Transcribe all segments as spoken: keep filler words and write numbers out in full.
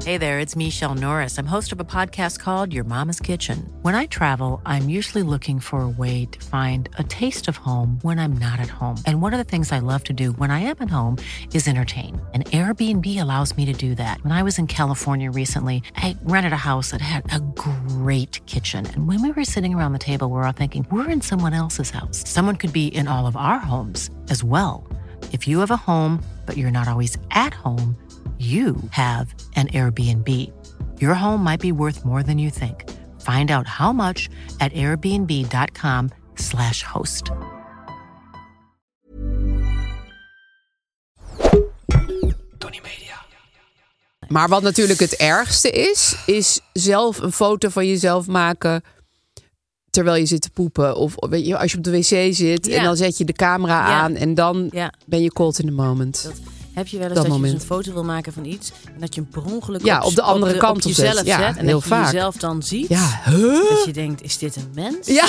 Hey there, it's Michelle Norris. I'm host of a podcast called Your Mama's Kitchen. When I travel, I'm usually looking for a way to find a taste of home when I'm not at home. And one of the things I love to do when I am at home is entertain. And Airbnb allows me to do that. When I was in California recently, I rented a house that had a great kitchen. And when we were sitting around the table, we were all thinking, we're in someone else's house. Someone could be in all of our homes as well. If you have a home, but you're not always at home, you have an Airbnb. Your home might be worth more than you think. Find out how much at airbnb.com slash host. Tony Media. Maar wat natuurlijk het ergste is, is zelf een foto van jezelf maken terwijl je zit te poepen. Of weet je, als je op de wc zit ja. en dan zet je de camera ja. aan en dan ja. ben je caught in the moment. Dat... Heb je wel eens dat, dat je dus een foto wil maken van iets en dat je een per ongeluk ja, op, op de andere op de, kant op jezelf zet, ja, heel en dat je vaak. jezelf dan ziet ja. huh? dat je denkt, is dit een mens? Ja.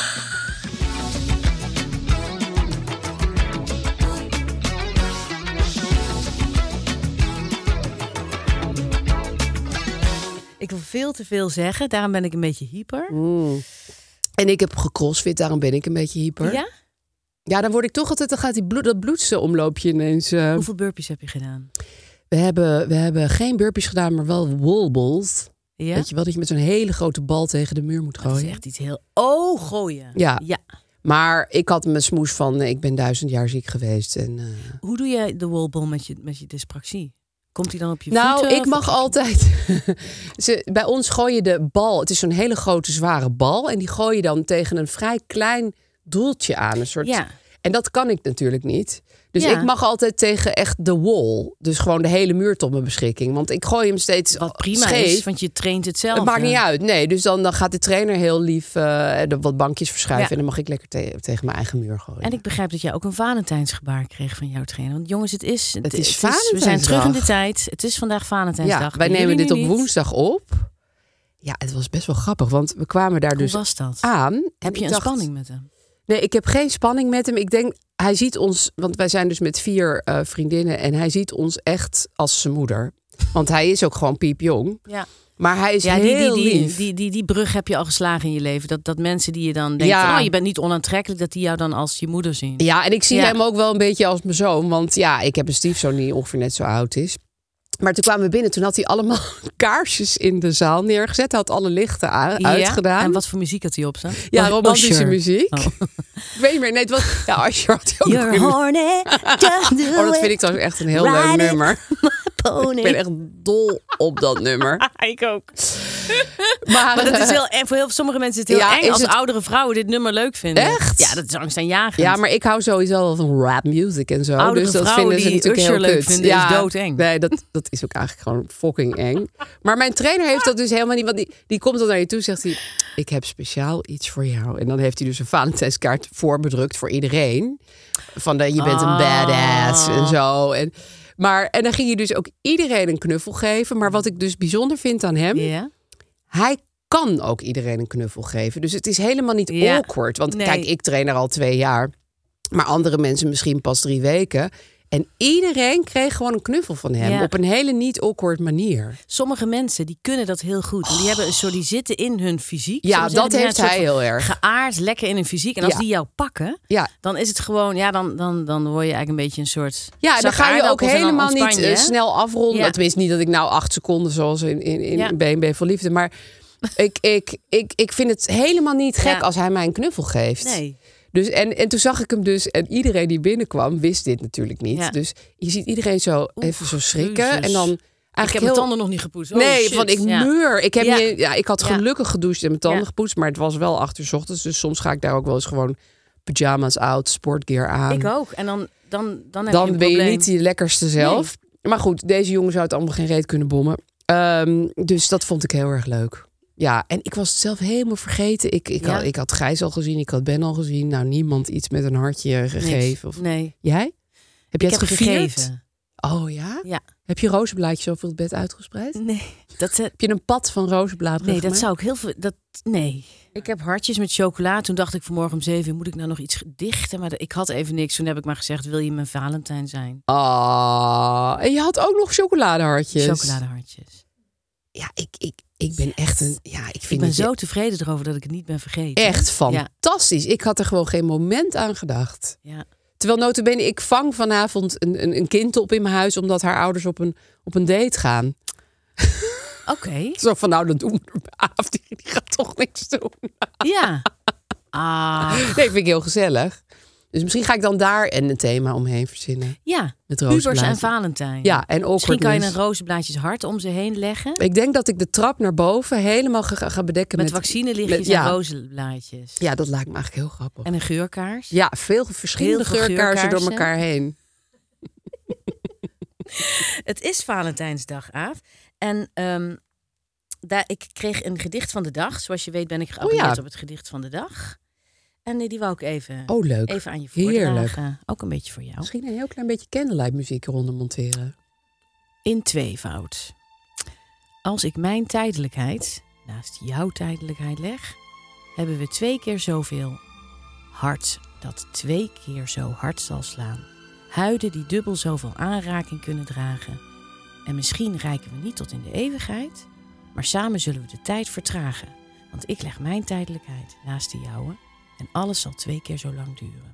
Ik wil veel te veel zeggen, daarom ben ik een beetje hyper. Mm. En ik heb gecrossfit, daarom ben ik een beetje hyper. Ja? Ja, dan word ik toch altijd, dan gaat die bloed, dat bloedsomloopje ineens. Uh... Hoeveel burpees heb je gedaan? We hebben, we hebben geen burpees gedaan, maar wel wallballs. Ja? Weet je wel, dat je met zo'n hele grote bal tegen de muur moet gooien. Dat is echt iets heel... Oh, gooien. Ja. ja. Maar ik had mijn smoes van, ik ben duizend jaar ziek geweest. En, uh... Hoe doe jij de wallball met je, met je dyspraxie? Komt hij dan op je nou, voeten? Nou, ik mag altijd... Ze, bij ons gooi je de bal. Het is zo'n hele grote, zware bal. En die gooi je dan tegen een vrij klein doeltje aan. Een soort... Ja. En dat kan ik natuurlijk niet. Dus ja. ik mag altijd tegen echt de wall. Dus gewoon de hele muur tot mijn beschikking. Want ik gooi hem steeds Wat prima scheef. is, want je traint het zelf. Het maakt niet uit. Nee, dus dan, dan gaat de trainer heel lief uh, wat bankjes verschuiven. Ja. En dan mag ik lekker te- tegen mijn eigen muur gooien. En ik begrijp dat jij ook een Valentijnsgebaar kreeg van jouw trainer. Want jongens, het is... Het, het is, het is We zijn terug in de tijd. Het is vandaag Valentijnsdag. Ja, wij nemen dit op niet? woensdag op. Ja, het was best wel grappig. Want we kwamen daar Hoe dus was dat? aan. Heb je een dacht, spanning met hem? Nee, ik heb geen spanning met hem. Ik denk, hij ziet ons... Want wij zijn dus met vier uh, vriendinnen. En hij ziet ons echt als zijn moeder. Want hij is ook gewoon piepjong. Ja. Maar hij is ja, heel die, die, die, lief. Die, die, die brug heb je al geslagen in je leven. Dat, dat mensen die je dan denken, ja. oh, je bent niet onaantrekkelijk, dat die jou dan als je moeder zien. Ja, en ik zie ja. hem ook wel een beetje als mijn zoon. Want ja, ik heb een stiefzoon die ongeveer net zo oud is. Maar toen kwamen we binnen, toen had hij allemaal kaarsjes in de zaal neergezet. Hij had alle lichten aan, ja. uitgedaan. En wat voor muziek had hij op staan? Ja, romantische Usher. muziek. Oh. Ik weet niet meer. Nee, het was... Ja, Usher had hij ook. You're horny, just do oh, dat vind ik trouwens echt een heel Ride leuk it, nummer. Pony. Ik ben echt dol op dat nummer. Ik ook. Maar, maar dat is heel, en voor heel sommige mensen is het heel ja, eng als het... oudere vrouwen dit nummer leuk vinden. Echt? Ja, dat is angstaanjagend. Ja, maar ik hou sowieso wel van rap music en zo. Oudere dus dat vrouwen vinden ze die natuurlijk Usher heel leuk kut. vinden ja, is doodeng. Nee, dat, dat is ook eigenlijk gewoon fucking eng. Maar mijn trainer heeft dat dus helemaal niet. Want die, die komt dan naar je toe en zegt hij... Ik heb speciaal iets voor jou. En dan heeft hij dus een Valentijnskaart voorbedrukt voor iedereen. Van de, je bent een badass en zo. En, maar, en dan ging hij dus ook iedereen een knuffel geven. Maar wat ik dus bijzonder vind aan hem... Yeah. Hij kan ook iedereen een knuffel geven. Dus het is helemaal niet ja. awkward. Want nee. kijk, ik train er al twee jaar. Maar andere mensen misschien pas drie weken. En iedereen kreeg gewoon een knuffel van hem. Ja. Op een hele niet awkward manier. Sommige mensen die kunnen dat heel goed. En die hebben een soort, die zitten in hun fysiek. Ja, dat heeft hij heel erg. Geaard, lekker in hun fysiek. En als ja. die jou pakken, ja. dan is het gewoon, ja, dan, dan, dan word je eigenlijk een beetje een soort. Ja, dan ga je ook helemaal niet uh, snel afronden. Ja. Tenminste, niet dat ik nou acht seconden zoals in, in, in ja. B en B voor Liefde. Maar ik, ik, ik, ik vind het helemaal niet gek ja. als hij mij een knuffel geeft. Nee. Dus, en, en toen zag ik hem dus, en iedereen die binnenkwam wist dit natuurlijk niet. Ja. Dus je ziet iedereen zo Oef, even zo schrikken. Jezus. En dan eigenlijk ik heb heel... mijn tanden nog niet gepoetst. Oh, nee, shit. van ik ja. meur. Ik, heb ja. niet, ja, ik had gelukkig ja. gedoucht en mijn tanden ja. gepoetst. Maar het was wel acht uur 's ochtends. Dus soms ga ik daar ook wel eens gewoon pyjama's uit, sportgear aan. Ik ook. En dan, dan, dan heb dan je een ben probleem. je niet die lekkerste zelf. Nee. Maar goed, deze jongen zou het allemaal geen reet kunnen bommen. Um, dus dat vond ik heel erg leuk. Ja, en ik was het zelf helemaal vergeten. Ik, ik, ja. had, ik had Gijs al gezien, ik had Ben al gezien. Nou, niemand iets met een hartje gegeven. Of... Nee. Jij? Heb je ik het heb gevierd? Gegeven. Oh ja? Ja. Heb je rozenblaadjes over het bed uitgespreid? Nee. Dat, uh... Heb je een pad van rozenbladeren Nee, gemaakt? dat zou ik heel veel... Dat, nee. Ik heb hartjes met chocola. Toen dacht ik vanmorgen om zeven uur, moet ik nou nog iets dichten? Maar ik had even niks. Toen heb ik maar gezegd, wil je mijn Valentijn zijn? Ah, en je had ook nog chocoladehartjes. Chocoladehartjes. Ja, ik, ik, ik ben echt een... Ja, ik, vind ik ben het zo tevreden erover dat ik het niet ben vergeten. echt fantastisch. Ja. Ik had er gewoon geen moment aan gedacht. Ja. Terwijl nota bene, ik vang vanavond een, een, een kind op in mijn huis... omdat haar ouders op een, op een date gaan. Oké. Okay. Zo van, nou, dan doen we er af. Die, die gaat toch niks doen. Ja. Ah. Nee, vind ik heel gezellig. Dus misschien ga ik dan daar en een thema omheen verzinnen. Ja, met pubers en Valentijn. Ja, en misschien kan je een rozenblaadjes hart om ze heen leggen. Ik denk dat ik de trap naar boven helemaal ga, ga bedekken met... Met vaccinelichtjes met, ja. en rozenblaadjes. Ja, dat lijkt me eigenlijk heel grappig. En een geurkaars. Ja, veel verschillende veel geurkaarsen, geurkaarsen door elkaar heen. Het is Valentijnsdag, Aaf. En um, daar, ik kreeg een gedicht van de dag. Zoals je weet ben ik geabonneerd oh ja. op het gedicht van de dag. En die wou ik even, oh, leuk. even aan je voordragen. Heerlijk. Ook een beetje voor jou. Misschien een heel klein beetje candlelight muziek eronder monteren. In tweevoud. Als ik mijn tijdelijkheid naast jouw tijdelijkheid leg... hebben we twee keer zoveel hart dat twee keer zo hard zal slaan. Huiden die dubbel zoveel aanraking kunnen dragen. En misschien reiken we niet tot in de eeuwigheid... maar samen zullen we de tijd vertragen. Want ik leg mijn tijdelijkheid naast de jouwe... en alles zal twee keer zo lang duren.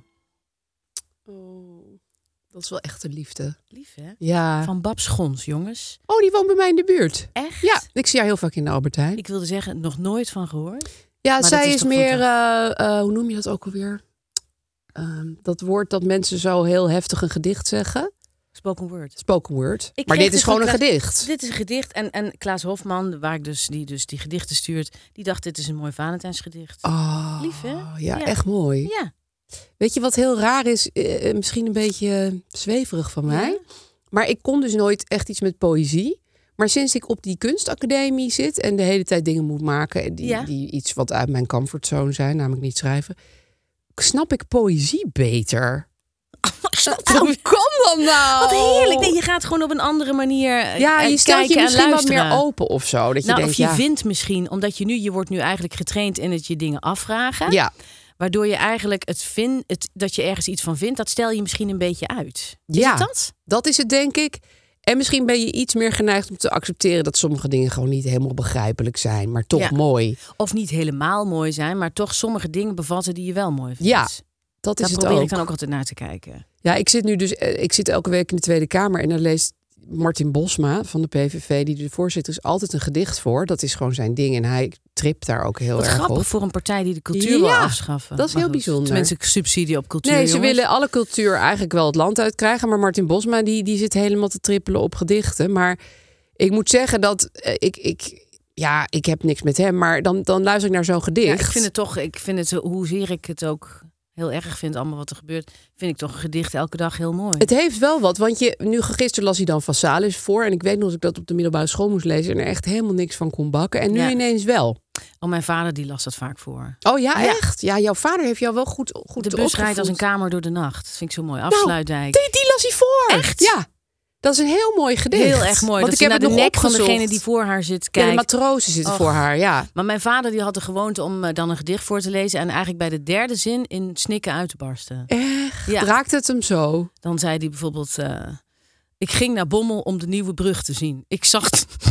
Oh, dat is wel echt een liefde. Lief, hè? Ja. Van Bab Schons, jongens. Oh, die woont bij mij in de buurt. Echt? Ja, ik zie haar heel vaak in de Albert Heijn. Ik wilde zeggen, nog nooit van gehoord. Ja, maar zij is, is meer, uh, uh, hoe noem je dat ook alweer? Uh, dat woord dat mensen zo heel heftig een gedicht zeggen. Spoken word. Spoken word. Ik maar dit is gewoon een Klaas, gedicht. Dit is een gedicht. En, en Klaas Hofman, waar ik dus, die dus die gedichten stuurt... die dacht, dit is een mooi Valentijnsgedicht. Oh, lief, hè? Ja, ja, echt mooi. Ja. Weet je wat heel raar is? Uh, misschien een beetje zweverig van mij. Ja. Maar ik kon dus nooit echt iets met poëzie. Maar sinds ik op die kunstacademie zit... en de hele tijd dingen moet maken... die, ja. die iets wat uit mijn comfortzone zijn, namelijk niet schrijven... snap ik poëzie beter. Hoe kan dat nou? Wat heerlijk. Nee, je gaat gewoon op een andere manier ja, je stelt je misschien wat meer open of zo. Dat je nou, denkt, of je ja. vindt misschien, omdat je nu, je wordt nu eigenlijk getraind in het je dingen afvragen. Ja. Waardoor je eigenlijk het vind, het, dat je ergens iets van vindt, dat stel je misschien een beetje uit. Is ja, het dat? Dat is het, denk ik. En misschien ben je iets meer geneigd om te accepteren dat sommige dingen gewoon niet helemaal begrijpelijk zijn, maar toch ja. mooi. Of niet helemaal mooi zijn, maar toch sommige dingen bevatten die je wel mooi vindt. Ja. Dat is Daar het probeer ook. ik dan ook altijd naar te kijken. Ja, ik zit nu dus, ik zit elke week in de Tweede Kamer en dan leest Martin Bosma van de P V V, die de voorzitter is, altijd een gedicht voor. Dat is gewoon zijn ding en hij tript daar ook heel Wat erg grappig op. voor een partij die de cultuur ja, wil afschaffen. Dat is maar heel goed, bijzonder. Tenminste, subsidie op cultuur. Nee, ze jongens. willen alle cultuur eigenlijk wel het land uitkrijgen, maar Martin Bosma die, die zit helemaal te trippelen op gedichten. Maar ik moet zeggen dat uh, ik, ik, ja, ik heb niks met hem, maar dan, dan luister ik naar zo'n gedicht. Ja, ik vind het toch, ik vind het, hoezeer ik het ook heel erg vind, allemaal wat er gebeurt, vind ik toch een gedicht elke dag heel mooi. Het heeft wel wat, want je, nu gisteren las hij dan van Salis voor en ik weet nog dat ik dat op de middelbare school moest lezen en er echt helemaal niks van kon bakken. En nu ja. ineens wel. Oh, mijn vader die las dat vaak voor. Oh ja, ja. echt? Ja, jouw vader heeft jou wel goed, goed De bus opgevoed. rijdt als een kamer door de nacht. Dat vind ik zo mooi. Afsluitdijk. Nou, die, die las hij voor. Echt? Ja. Dat is een heel mooi gedicht. Heel erg mooi. Want dat ik heb naar de nek opgezocht. Van degene die voor haar zit kijkt. Ja, de matrozen zitten Och. voor haar, ja. Maar mijn vader die had de gewoonte om uh, dan een gedicht voor te lezen en eigenlijk bij de derde zin in snikken uit te barsten. Echt? Ja. Raakt het hem zo? Dan zei hij bijvoorbeeld, uh, ik ging naar Bommel om de nieuwe brug te zien. Ik zag...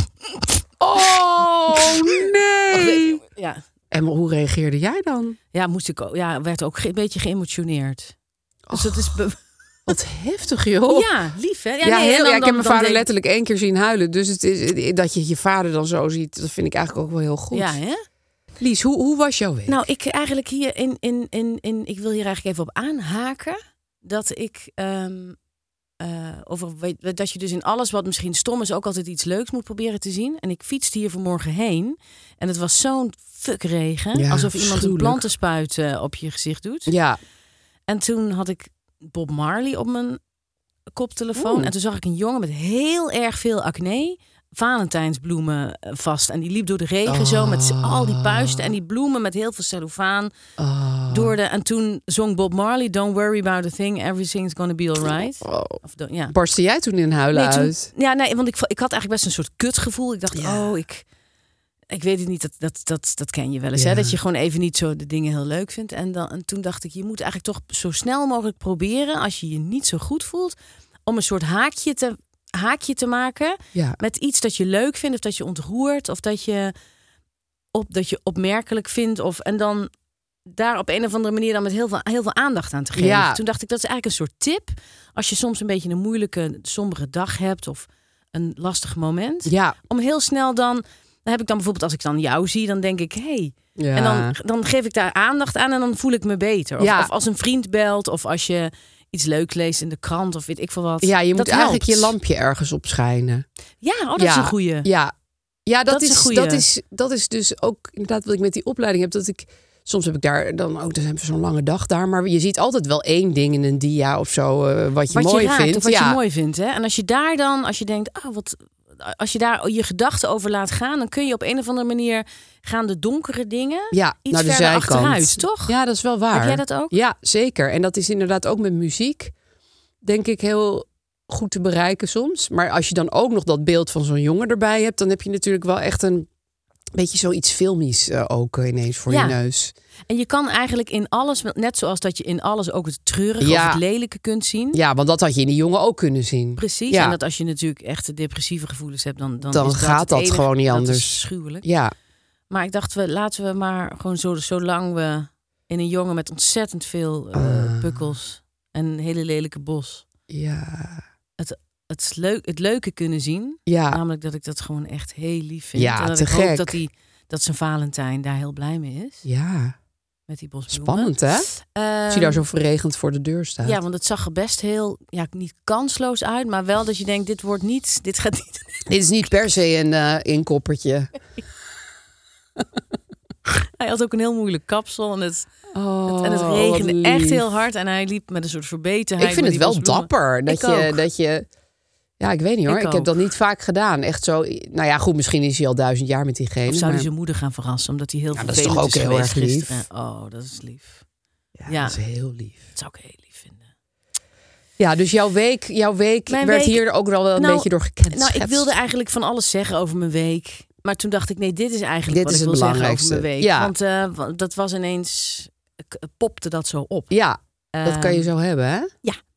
Oh, nee! Ja. En hoe reageerde jij dan? Ja, moest ik ook, ja, werd ook een beetje geëmotioneerd. Dus dat is... Be- Wat heftig, joh. Ja, lief, hè? Ja, ja, nee, heel, dan, ja ik heb mijn vader denk... letterlijk één keer zien huilen. Dus het is, dat je je vader dan zo ziet, dat vind ik eigenlijk ook wel heel goed. Ja, hè? Lies, hoe, hoe was jouw week? Nou, ik eigenlijk hier in, in, in, in... Ik wil hier eigenlijk even op aanhaken. Dat ik... Um, uh, over, dat je dus in alles wat misschien stom is ook altijd iets leuks moet proberen te zien. En ik fietste hier vanmorgen heen. En het was zo'n fuckregen. Ja, alsof iemand een plantenspuit uh, op je gezicht doet. Ja. En toen had ik Bob Marley op mijn koptelefoon. Oeh. En toen zag ik een jongen met heel erg veel acne. Valentijnsbloemen vast. En die liep door de regen oh. zo met al die puisten en die bloemen met heel veel cellofaan. Oh. Door de, en toen zong Bob Marley, Don't worry about a thing, everything's gonna be alright. Oh. Of, ja. Barstte jij toen in huilen nee, toen, uit? Ja, nee, want ik, ik had eigenlijk best een soort kutgevoel. Ik dacht, ja. oh, ik, ik weet het niet, dat, dat, dat, dat ken je wel eens. Ja. Hè? Dat je gewoon even niet zo de dingen heel leuk vindt. En, dan, en toen dacht ik, je moet eigenlijk toch zo snel mogelijk proberen, als je je niet zo goed voelt, om een soort haakje te haakje te maken Ja. met iets dat je leuk vindt of dat je ontroert of dat je op dat je opmerkelijk vindt of en dan daar op een of andere manier dan met heel veel, heel veel aandacht aan te geven. Ja. Toen dacht ik, dat is eigenlijk een soort tip. Als je soms een beetje een moeilijke, sombere dag hebt of een lastig moment. Ja. Om heel snel dan, dan heb ik dan bijvoorbeeld als ik dan jou zie, dan denk ik, hé. Hey, Ja. en dan, dan geef ik daar aandacht aan en dan voel ik me beter. Of, Ja. of als een vriend belt of als je iets leuks leest in de krant of weet ik veel wat. Ja, je moet Dat eigenlijk helpt. je lampje ergens op schijnen. Ja, oh, dat ja. is een goeie. Ja, ja dat, Dat is is, een goeie. dat, is, dat is dus ook inderdaad wat ik met die opleiding heb. Dat ik soms heb ik daar dan ook, dan hebben we zo'n lange dag daar. Maar je ziet altijd wel één ding in een dia of zo uh, wat je Wat mooi je raakt vindt. of wat ja. je mooi vindt. Hè? En als je daar dan, als je denkt, oh, wat, als je daar je gedachten over laat gaan, dan kun je op een of andere manier gaan de donkere dingen Ja, iets naar de verder zijkant. achteruit, toch? Ja, dat is wel waar. Heb jij dat ook? Ja, zeker. En dat is inderdaad ook met muziek, denk ik, heel goed te bereiken soms. Maar als je dan ook nog dat beeld van zo'n jongen erbij hebt, dan heb je natuurlijk wel echt een beetje zoiets filmisch uh, ook uh, ineens voor Ja. je neus. En je kan eigenlijk in alles, net zoals dat je in alles ook het treurige Ja. of het lelijke kunt zien. Ja, want dat had je in die jongen ook kunnen zien. Precies. Ja. En dat als je natuurlijk echt depressieve gevoelens hebt, dan, dan, Dan is dat gaat het dat enige. gewoon niet Dat anders. is schuwelijk. Ja, Maar ik dacht, we, laten we maar gewoon zo, zolang we in een jongen met ontzettend veel uh, Ah. pukkels en een hele lelijke bos ja, het, leuk, het leuke kunnen zien. ja. Namelijk dat ik dat gewoon echt heel lief vind. Ja, en dat te ik hoop gek. dat, die, dat zijn Valentijn daar heel blij mee is. Ja, Met die bosbloemen. spannend hè? Ehm, Als je daar zo verregend voor de deur staat. Ja, want het zag er best heel, ja, niet kansloos uit. Maar wel dat je denkt, dit wordt niet, dit gaat niet. Dit is niet per se een uh, inkoppertje. Hij had ook een heel moeilijk kapsel. En het, Oh, en het wat regende lief. echt heel hard. En hij liep met een soort verbetenheid. Ik vind met het die wel bosbloemen. dapper. Dat Ik je, ook. dat je... Ja, ik weet niet hoor. Ik Ik, heb ook. dat niet vaak gedaan. Echt zo... Nou ja, goed, misschien is hij al duizend jaar met diegene. Of zou hij maar... zijn moeder gaan verrassen, omdat hij heel Ja, dat is vervelend toch ook heel geweest erg lief? gisteren. Oh, dat is lief. Ja, Ja. dat is heel lief. Dat zou ik heel lief vinden. Ja, dus jouw week, jouw week Mijn werd week- hier ook wel een Nou, beetje door gekend. Nou, ik wilde eigenlijk van alles zeggen over mijn week. Maar toen dacht ik, nee, dit is eigenlijk Dit wat is ik het wil zeggen over belangrijkste. mijn week. Ja. Want uh, wa- dat was ineens, k- popte dat zo op. Ja, dat kan je Ehm, zo hebben, hè?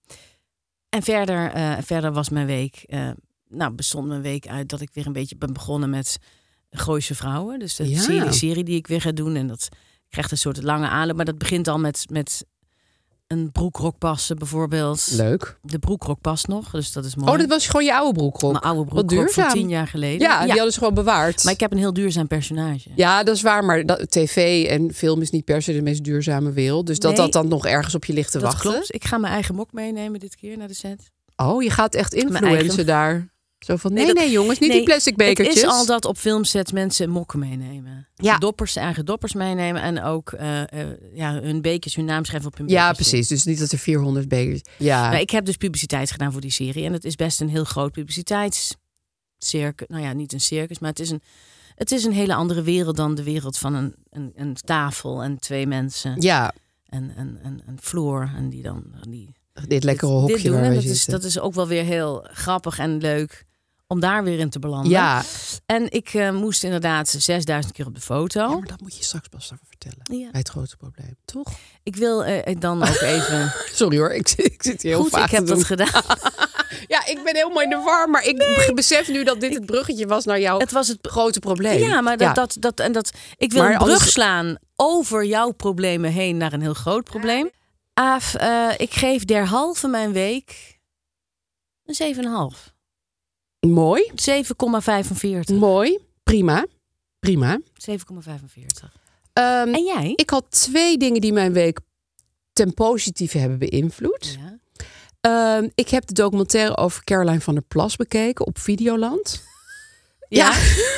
En verder, uh, verder was mijn week, uh, nou bestond mijn week uit dat ik weer een beetje ben begonnen met Gooise Vrouwen. Dus de Ja. serie, serie die ik weer ga doen. En dat krijgt een soort lange aanloop. Maar dat begint al met, met een broekrok passen bijvoorbeeld. Leuk. De broekrok past nog, dus dat is mooi. Oh, dit was gewoon je oude broekrok. Mijn oude Wat broekrok van duurzaam. tien jaar geleden. Ja, die hadden ze gewoon bewaard. Maar ik heb een heel duurzaam personage. Ja, dat is waar. Maar dat, tv en film is niet per se de meest duurzame wereld. Dus dat Nee, dat dan nog ergens op je ligt te dat wachten. klopt. Ik ga mijn eigen mok meenemen dit keer naar de set. Oh, je gaat echt Mijn influencen eigen- daar. Zo van, nee, Nee, nee, dat- jongens, niet nee, die plastic bekertjes. Het is al dat op filmsets mensen mokken meenemen. Ja. Doppers, eigen doppers meenemen. En ook uh, uh, ja, hun bekers, hun naam schrijven op hun Ja, bekertje. precies. Dus niet dat er vierhonderd bekers... Ja, Maar ik heb dus publiciteit gedaan voor die serie. En het is best een heel groot publiciteitscircus. Nou ja, niet een circus, maar het is een, het is een hele andere wereld dan de wereld van een, een, een tafel en twee mensen. ja, En een, een, een vloer. En die dan... Die, dit lekkere dit- hokje dit doen. waar En we dat is, zitten. dat is ook wel weer heel grappig en leuk om daar weer in te belanden. Ja. En ik uh, moest inderdaad zesduizend keer op de foto. Ja, maar dat moet je straks pas even vertellen. Ja. Bij het grote probleem, toch? Ik wil uh, dan ook even... Sorry hoor, ik, zit- ik zit hier heel Goed, vaak ik heb te doen. dat gedaan. Ja, ik ben helemaal in de war, maar ik besef nu dat dit het bruggetje was naar jouw Het was het... grote probleem. Ja, maar dat, dat, dat, en dat, ik wil Maar een brug anders- slaan over jouw problemen heen naar een heel groot probleem. Aaf, uh, ik geef derhalve mijn week een zeven komma vijf. Mooi, zeven komma vijfenveertig. mooi, prima, prima. zeven komma vijfenveertig. Ehm, En jij? ik had twee dingen die mijn week ten positieve hebben beïnvloed. Ja. Ehm, ik heb de documentaire over Caroline van der Plas bekeken op Videoland. Ja.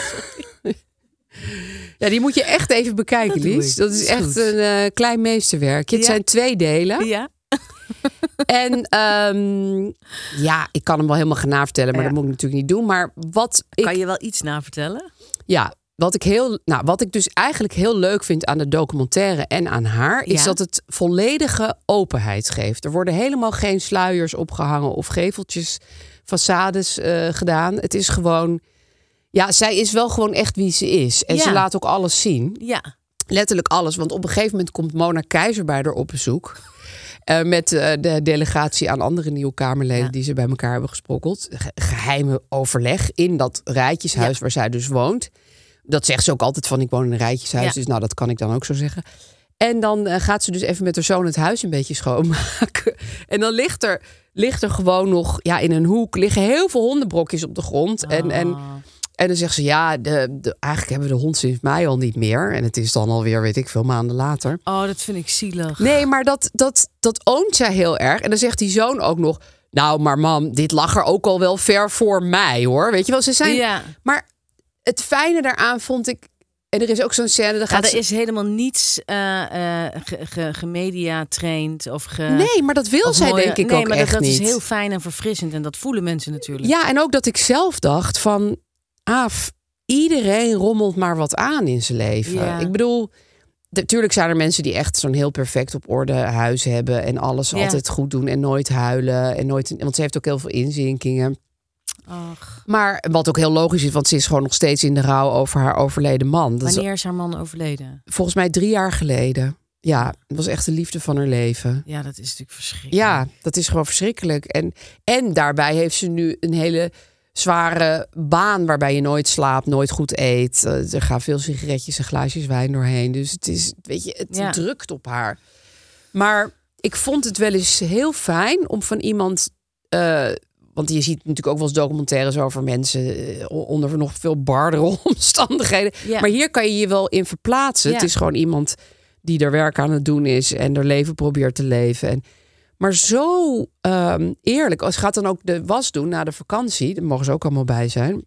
Ja, die moet je echt even bekijken, Dat doe Lies. ik. Dat is Dat is echt goed. een uh, klein meesterwerkje. Het Ja. zijn twee delen. Ja. En ehm, ja, ik kan hem wel helemaal gaan navertellen, maar Ja. dat moet ik natuurlijk niet doen. Maar wat ik, Kan je wel iets navertellen? ja, wat ik heel, nou, wat ik dus eigenlijk heel leuk vind aan de documentaire en aan haar, is Ja. dat het volledige openheid geeft. Er worden helemaal geen sluiers opgehangen of geveltjes, façades uh, gedaan. Het is gewoon, ja, zij is wel gewoon echt wie ze is. En Ja. ze laat ook alles zien. Ja. letterlijk alles. Want op een gegeven moment komt Mona Keizer bij haar op bezoek. Uh, met uh, de delegatie aan andere nieuwe Kamerleden... Ja. die ze bij elkaar hebben gesprokkeld. Ge- geheime overleg in dat rijtjeshuis ja. waar zij dus woont. Dat zegt ze ook altijd van, ik woon in een rijtjeshuis. Ja. Dus nou, dat kan ik dan ook zo zeggen. En dan uh, gaat ze dus even met haar zoon het huis een beetje schoonmaken. En dan ligt er, ligt er gewoon nog... ja, in een hoek liggen heel veel hondenbrokjes op de grond. Oh. En, en, en dan zegt ze, ja, de, de, eigenlijk hebben we de hond sinds mei al niet meer. En het is dan alweer, weet ik veel, maanden later. Oh, dat vind ik zielig. Nee, maar dat, dat, dat oont zij heel erg. En dan zegt die zoon ook nog... nou, maar mam, dit lag er ook al wel ver voor mij, hoor. Weet je wel, ze zijn... Ja. Maar het fijne daaraan vond ik... En er is ook zo'n scène... Ja, gaat er ze... is helemaal niets uh, uh, ge, ge, gemedia-traind of ge... Nee, maar dat wil zij mooie... denk ik nee, ook maar echt dat, dat niet. is heel fijn en verfrissend. En dat voelen mensen natuurlijk. Ja, en ook dat ik zelf dacht van... Aaf, iedereen rommelt maar wat aan in zijn leven. Ja. Ik bedoel... Natuurlijk zijn er mensen die echt zo'n heel perfect op orde huis hebben... en alles Ja. altijd goed doen en nooit huilen. En nooit, want ze heeft ook heel veel inzinkingen. Ach. Maar wat ook heel logisch is, want ze is gewoon nog steeds in de rouw over haar overleden man. Dat Wanneer is is haar man overleden? volgens mij drie jaar geleden. Ja, het was echt de liefde van haar leven. Ja, dat is natuurlijk verschrikkelijk. Ja, dat is gewoon verschrikkelijk. En, en daarbij heeft ze nu een hele zware baan waarbij je nooit slaapt, nooit goed eet. Uh, er gaan veel sigaretjes en glaasjes wijn doorheen. Dus het is, weet je, het Ja. drukt op haar. Maar ik vond het wel eens heel fijn om van iemand... Uh, want je ziet natuurlijk ook wel eens documentaires over mensen uh, onder nog veel bardere omstandigheden. Ja. Maar hier kan je je wel in verplaatsen. Ja. Het is gewoon iemand die er werk aan het doen is en er leven probeert te leven. En, maar zo um, eerlijk. Als gaat dan ook de was doen na de vakantie. Daar mogen ze ook allemaal bij zijn.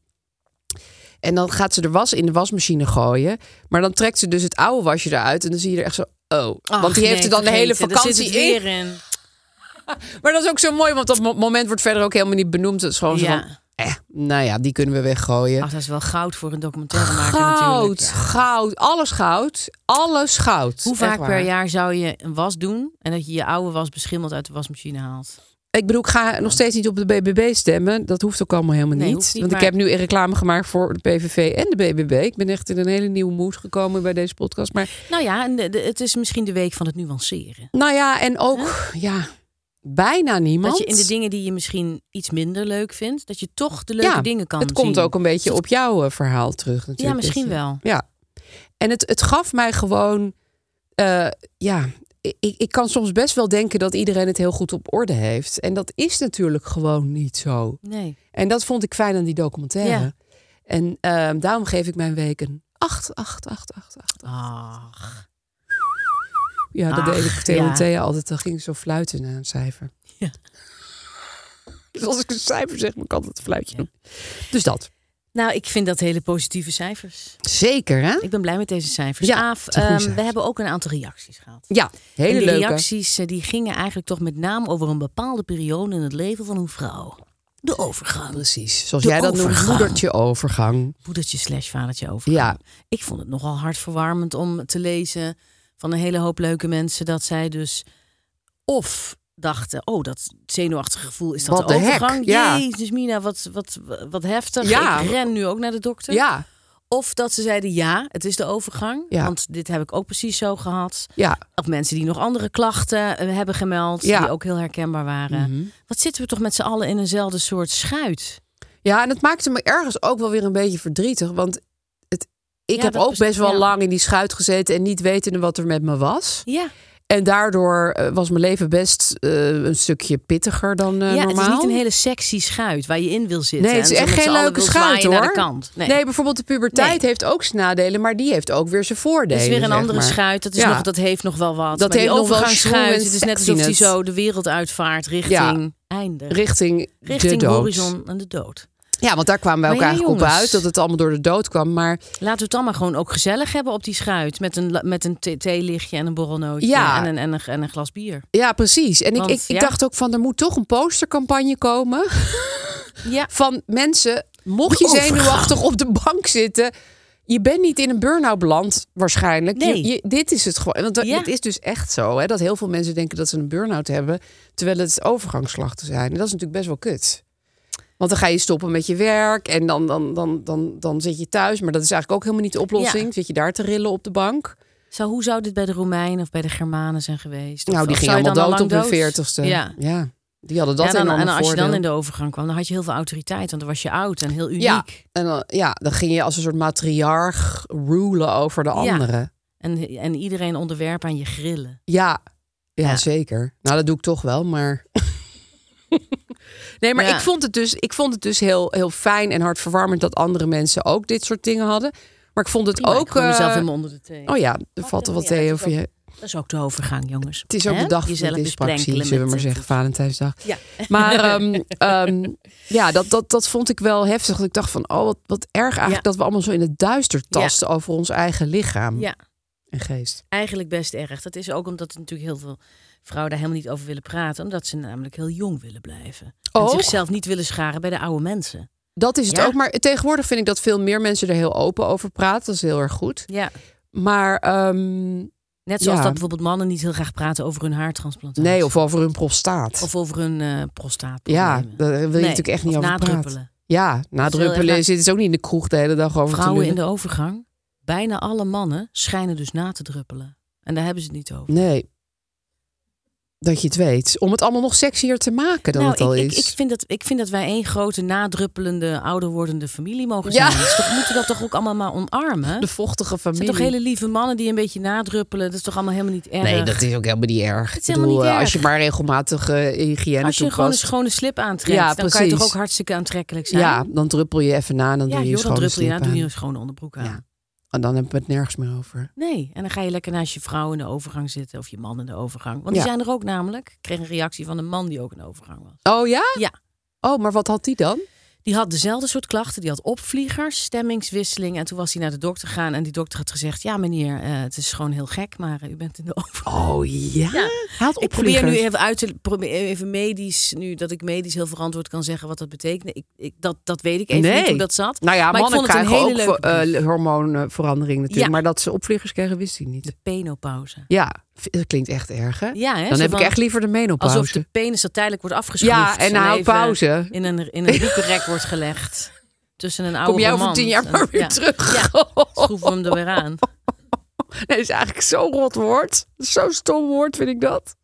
En dan gaat ze de was in de wasmachine gooien. Maar dan trekt ze dus het oude wasje eruit. En dan zie je er echt zo... Oh, Ach, want die heeft nee, er dan de hele vergeten. Daar vakantie zit het in. weer in. Maar dat is ook zo mooi, want dat mo- moment wordt verder ook helemaal niet benoemd. Het is gewoon zo Ja. van, eh, nou ja, die kunnen we weggooien. Ach, dat is wel goud voor een documentaire maken Goud, natuurlijk. Ja. goud, alles goud, alles goud. Hoe Echt vaak waar. per jaar zou je een was doen en dat je je oude was beschimmeld uit de wasmachine haalt? Ik bedoel, ik ga nog steeds niet op de B B B stemmen. Dat hoeft ook allemaal helemaal Nee, niet. hoeft niet, Want maar- ik heb nu een reclame gemaakt voor de P V V en de B B B. Ik ben echt in een hele nieuwe mood gekomen bij deze podcast. Maar Nou ja, en de- de- het is misschien de week van het nuanceren. nou ja, en ook, ja, bijna niemand. Dat je in de dingen die je misschien iets minder leuk vindt, dat je toch de leuke ja, dingen kan het zien. komt ook een beetje op jouw uh, verhaal terug natuurlijk. Ja, misschien Dat je- wel. Ja. En het, het gaf mij gewoon... Uh, ja, ik, ik kan soms best wel denken dat iedereen het heel goed op orde heeft. En dat is natuurlijk gewoon niet zo. Nee. En dat vond ik fijn aan die documentaire. Ja. En uh, daarom geef ik mijn week een acht, acht, acht, acht, acht. Ach. Ja, dat Ach, deed ik Theo en ja. Thea altijd. Dan ging ik zo fluiten naar een cijfer. Ja. Dus als ik een cijfer zeg, moet ik altijd een fluitje doen. Dus dat. Nou, ik vind dat hele positieve cijfers. Zeker, hè? Ik ben blij met deze cijfers. Ja, Aaf, het zijn goede um, we cijfers. hebben ook een aantal reacties gehad. Ja, hele en die leuke. reacties uh, die gingen eigenlijk toch met name over een bepaalde periode in het leven van een vrouw. De overgang. Precies. Zoals De jij dat noemt, overgang. moedertje overgang. Moedertje slash vadertje overgang. Ja. Ik vond het nogal hartverwarmend om te lezen van een hele hoop leuke mensen dat zij dus of dachten, oh, dat zenuwachtige gevoel is dat Wat de de hek, overgang. ja. Jezus Mina, wat, wat, wat heftig. Ja. Ik ren nu ook naar de dokter. Ja, Of dat ze zeiden, ja, het is de overgang. Ja. Want dit heb ik ook precies zo gehad. ja. Of mensen die nog andere klachten uh, hebben gemeld, Ja. die ook heel herkenbaar waren. Mhm. Wat zitten we toch met z'n allen in eenzelfde soort schuit? Ja, en het maakte me ergens ook wel weer een beetje verdrietig. Want het, ik Ja, heb dat ook bes- best wel ja. lang in die schuit gezeten en niet wetende wat er met me was. Ja, En daardoor eh, was mijn leven best eh, een stukje pittiger dan eh, ja normaal. het is niet een hele sexy schuit waar je in wil zitten. Nee, het is en zo echt met geen z'n allen leuke wil schuit, zwaaien naar hoor. de kant. Nee, Nee, bijvoorbeeld de puberteit Nee. heeft ook zijn nadelen, maar die heeft ook weer zijn voordelen. het is weer een zeg andere maar. schuit. Dat, is Ja. nog, dat heeft nog wel wat. Dat maar heeft die nog wel overgangsschuit, schroom en het is net alsof hij sexiness. zo de wereld uitvaart richting einde. Richting, Richting de dood. horizon en de dood. Ja, want daar kwamen wij ook Maar ja, eigenlijk jongens. op uit dat het allemaal door de dood kwam. Maar Laten we het dan maar gewoon ook gezellig hebben op die schuit. Met een, met een the- theelichtje en een borrelnootje Ja. en, een, en, een, en een glas bier. ja, precies. En Want, ik, ik, ik ja. dacht ook van, er moet toch een postercampagne komen. Ja, Van mensen, mocht je De overgang. zenuwachtig op de bank zitten, je bent niet in een burn-out beland waarschijnlijk. Nee. Je, je- dit is het gewoon. Want dat- Ja. het is dus echt zo, hè, dat heel veel mensen denken dat ze een burn-out hebben, terwijl het overgangsslachten zijn. En dat is natuurlijk best wel kut. Want dan ga je stoppen met je werk en dan, dan, dan, dan, dan zit je thuis. Maar dat is eigenlijk ook helemaal niet de oplossing. Ja. Zit je daar te rillen op de bank. Zou, hoe zou dit bij de Romeinen of bij de Germanen zijn geweest? Of, Nou, die of gingen zou je allemaal dan dood al op lang hun dood? veertigste. Ja. ja. Die hadden dat Ja, dan, en en dan als je dan voordeel. in de overgang kwam, dan had je heel veel autoriteit. Want dan was je oud en heel uniek. Ja, en dan, ja, dan ging je als een soort matriarch rulen over de Ja. anderen. En, en iedereen onderwerpen aan je grillen. Ja, ja, Ja. zeker. Nou, dat doe ik toch wel, maar... nee, maar Ja. ik vond het dus, ik vond het dus heel, heel fijn en hartverwarmend dat andere mensen ook dit soort dingen hadden. Maar ik vond het Prima, ook... ik gooi mezelf eh, helemaal onder de thee. oh ja, er valt er er wat niet thee uit, over het is je... Dat is ook de overgang, jongens. Het is ook Hè? de dag van Jezelf de dyspraxie, besprenkelen zullen we met maar zeggen. het- Valentijnsdag. Ja. Maar ehm, ehm, ja, dat, dat, dat vond ik wel heftig. Dat ik dacht van, oh, wat, wat erg eigenlijk Ja. dat we allemaal zo in het duister tasten over ons eigen lichaam Ja, en geest. eigenlijk best erg. Dat is ook omdat er natuurlijk heel veel vrouwen daar helemaal niet over willen praten. Omdat ze namelijk heel jong willen blijven. En Ook? zichzelf niet willen scharen bij de oude mensen. Dat is het Ja. ook. Maar tegenwoordig vind ik dat veel meer mensen er heel open over praten. Dat is heel erg goed. Ja, Maar ehm, net zoals Ja. dat bijvoorbeeld mannen niet heel graag praten over hun haartransplantatie. nee, of over hun prostaat. Of over hun eh ja, prostaatproblemen. daar wil je Nee, natuurlijk echt niet of over praten. nadruppelen. Ja, nadruppelen heel erg- zitten ze ook niet in de kroeg de hele dag over te Vrouwen in lullen. de overgang, bijna alle mannen schijnen dus na te druppelen. En daar hebben ze het niet over. Nee. Dat je het weet. Om het allemaal nog sexier te maken dan nou, het al ik, is. ik, ik, vind dat, ik vind dat wij één grote nadruppelende, ouder wordende familie mogen Ja. zijn. Dus toch moeten we dat toch ook allemaal maar omarmen? De vochtige Het familie. zijn toch hele lieve mannen die een beetje nadruppelen. Dat is toch allemaal helemaal niet erg? Nee, dat is ook helemaal niet erg. Het is Ik helemaal bedoel, niet als je erg. maar regelmatig eh, hygiëne Als je gewoon een toepast. schone slip aantrekt, Ja, dan kan je precies. toch ook hartstikke aantrekkelijk zijn? Ja, dan druppel je even na en dan ja doe je je joh, dan schone druppel je slip na, doe je aan. een schone onderbroek aan. Ja. En dan hebben we het nergens meer over. Nee, en dan ga je lekker naast je vrouw in de overgang zitten. Of je man in de overgang. Want die Ja. zijn er ook namelijk. Ik kreeg een reactie van een man die ook in de overgang was. Oh ja? Ja. Oh, maar wat had die dan? Die had dezelfde soort klachten. Die had opvliegers, stemmingswisseling. En toen was hij naar de dokter gegaan. En die dokter had gezegd... Ja meneer, eh, het is gewoon heel gek. Maar eh, u bent in de overgang. Oh ja? Ja. Hij had Ik probeer nu opvliegers. even uit te... Probeer even medisch... Nu dat ik medisch heel verantwoord kan zeggen wat dat betekent. Ik, ik, dat, dat weet ik even Nee. niet hoe dat zat. Nou ja, Maar ik mannen vond het een krijgen hele ook leuke uh, brief. hormoonverandering natuurlijk. Ja. Maar dat ze opvliegers krijgen, wist hij niet. De penopauze. Ja, dat klinkt echt erg, hè? Ja, hè? Dan Zo heb ik van- echt liever de menopauze. Alsof de penis er tijdelijk wordt afgeschroefd. Ja, en hou even pauze. In een, in een riekenrek wordt gelegd. Tussen een oude Kom jij over man. tien jaar en- maar weer ja. terug. Ja, schroeven we hem er weer aan. Nee, dat is eigenlijk zo'n rot woord. Zo'n stom woord vind ik dat.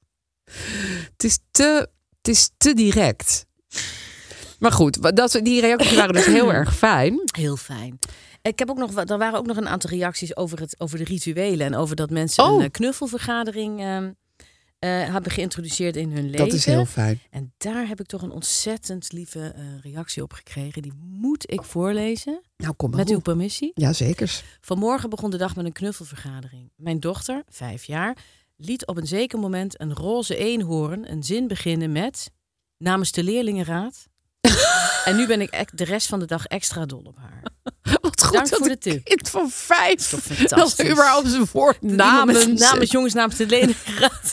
Het is te, het is te direct. Maar goed, dat, die reacties waren dus heel erg fijn. Heel fijn. Ik heb ook nog, wat- er waren ook nog een aantal reacties over, het, over de rituelen. En over dat mensen Oh. een eh, knuffelvergadering eh, eh, hebben geïntroduceerd in hun leven. Dat is heel fijn. En daar heb ik toch een ontzettend lieve eh, reactie op gekregen. Die moet ik voorlezen. Nou, kom maar Met uw op. permissie. Ja, zeker. Vanmorgen begon de dag met een knuffelvergadering. Mijn dochter, vijf jaar, liet op een zeker moment een roze eenhoorn een zin beginnen met... Namens de leerlingenraad. En nu ben ik ek- de rest van de dag extra dol op haar. Wat goed Dank dat voor de een tip. kind van vijf Toch dat fantastisch. überhaupt zijn woord Namens, namens. namens jongens, namens de leerlingenraad.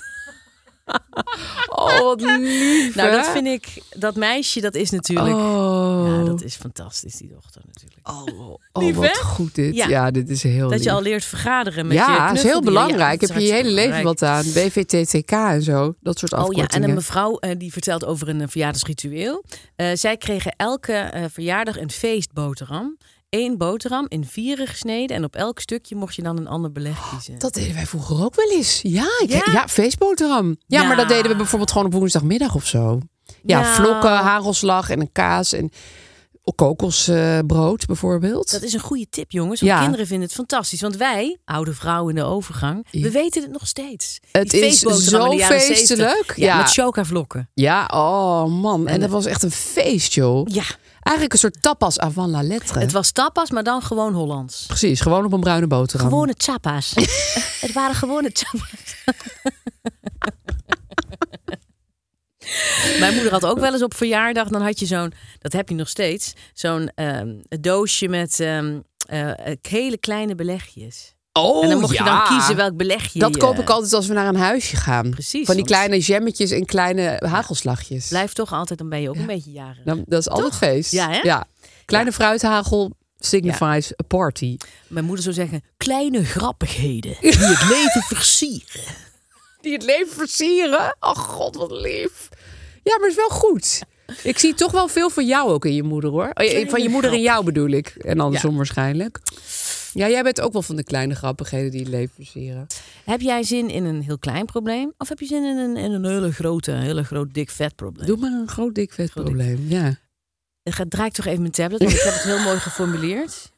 Oh, wat lief. Nou, dat hè? vind ik... Dat meisje, dat is natuurlijk... Oh, Ja, dat is fantastisch, die dochter natuurlijk. oh, oh Lief, wat hè? goed dit. Ja. Ja. dit is heel Dat lief. je al leert vergaderen met je ja, dat is knuffeldier. heel belangrijk. dat Heb is je je hele leven hartstikke wat aan. B V T T K en zo. Dat soort Oh ja, afkortingen. en een mevrouw eh, die vertelt over een eh, verjaardagsritueel. Eh, zij kregen elke eh, verjaardag een feestboterham. Eén boterham in vieren gesneden. En op elk stukje mocht je dan een ander beleg kiezen. Dat deden wij vroeger ook wel eens. Ja, ik, ja? Ja? feestboterham. Ja, Ja. maar dat deden we bijvoorbeeld gewoon op woensdagmiddag of zo. Ja, Nou. vlokken, hagelslag en een kaas en kokosbrood bijvoorbeeld. Dat is een goede tip, jongens. Want Ja. kinderen vinden het fantastisch. Want wij, oude vrouwen in de overgang, Ja. we weten het nog steeds. Het Die is feestboterham in zo de jaren feestelijk. zeventig. Ja, Ja. met choca-vlokken. Ja, oh man. En, En- dat was echt een feest, joh. Ja, Eigenlijk een soort tapas avant la lettre. het was tapas, maar dan gewoon Hollands. Precies, gewoon op een bruine boterham. Gewone chapa's. Het waren gewone chapa's. Mijn moeder had ook wel eens op verjaardag, dan had je zo'n, dat heb je nog steeds, zo'n ehm, doosje met ehm, eh, hele kleine belegjes. Oh, en dan mocht ja. je dan kiezen welk belegje Dat je... koop ik altijd als we naar een huisje gaan. Precies, Van die want- kleine jammetjes en kleine hagelslagjes. Blijf toch altijd, dan ben je ook een beetje jarig. Dan, dat is altijd feest. Ja, hè? Kleine fruithagel signifies a party. Mijn moeder zou zeggen, kleine grappigheden die het leven versieren. Die het leven versieren. Oh god, wat lief. Ja, maar het is wel goed. Ik zie toch wel veel van jou ook in je moeder, hoor. Oh, Kleine van je moeder in grap. jou bedoel ik. En andersom waarschijnlijk. Ja, jij bent ook wel van de kleine grappigheden die het leven versieren. Heb jij zin in een heel klein probleem? Of heb je zin in een, in een hele grote, hele groot, dik, vet probleem? Doe maar een groot, dik, vet Groot, probleem. Ja. Ik ga, draai ik toch even mijn tablet, want ik heb het heel mooi geformuleerd.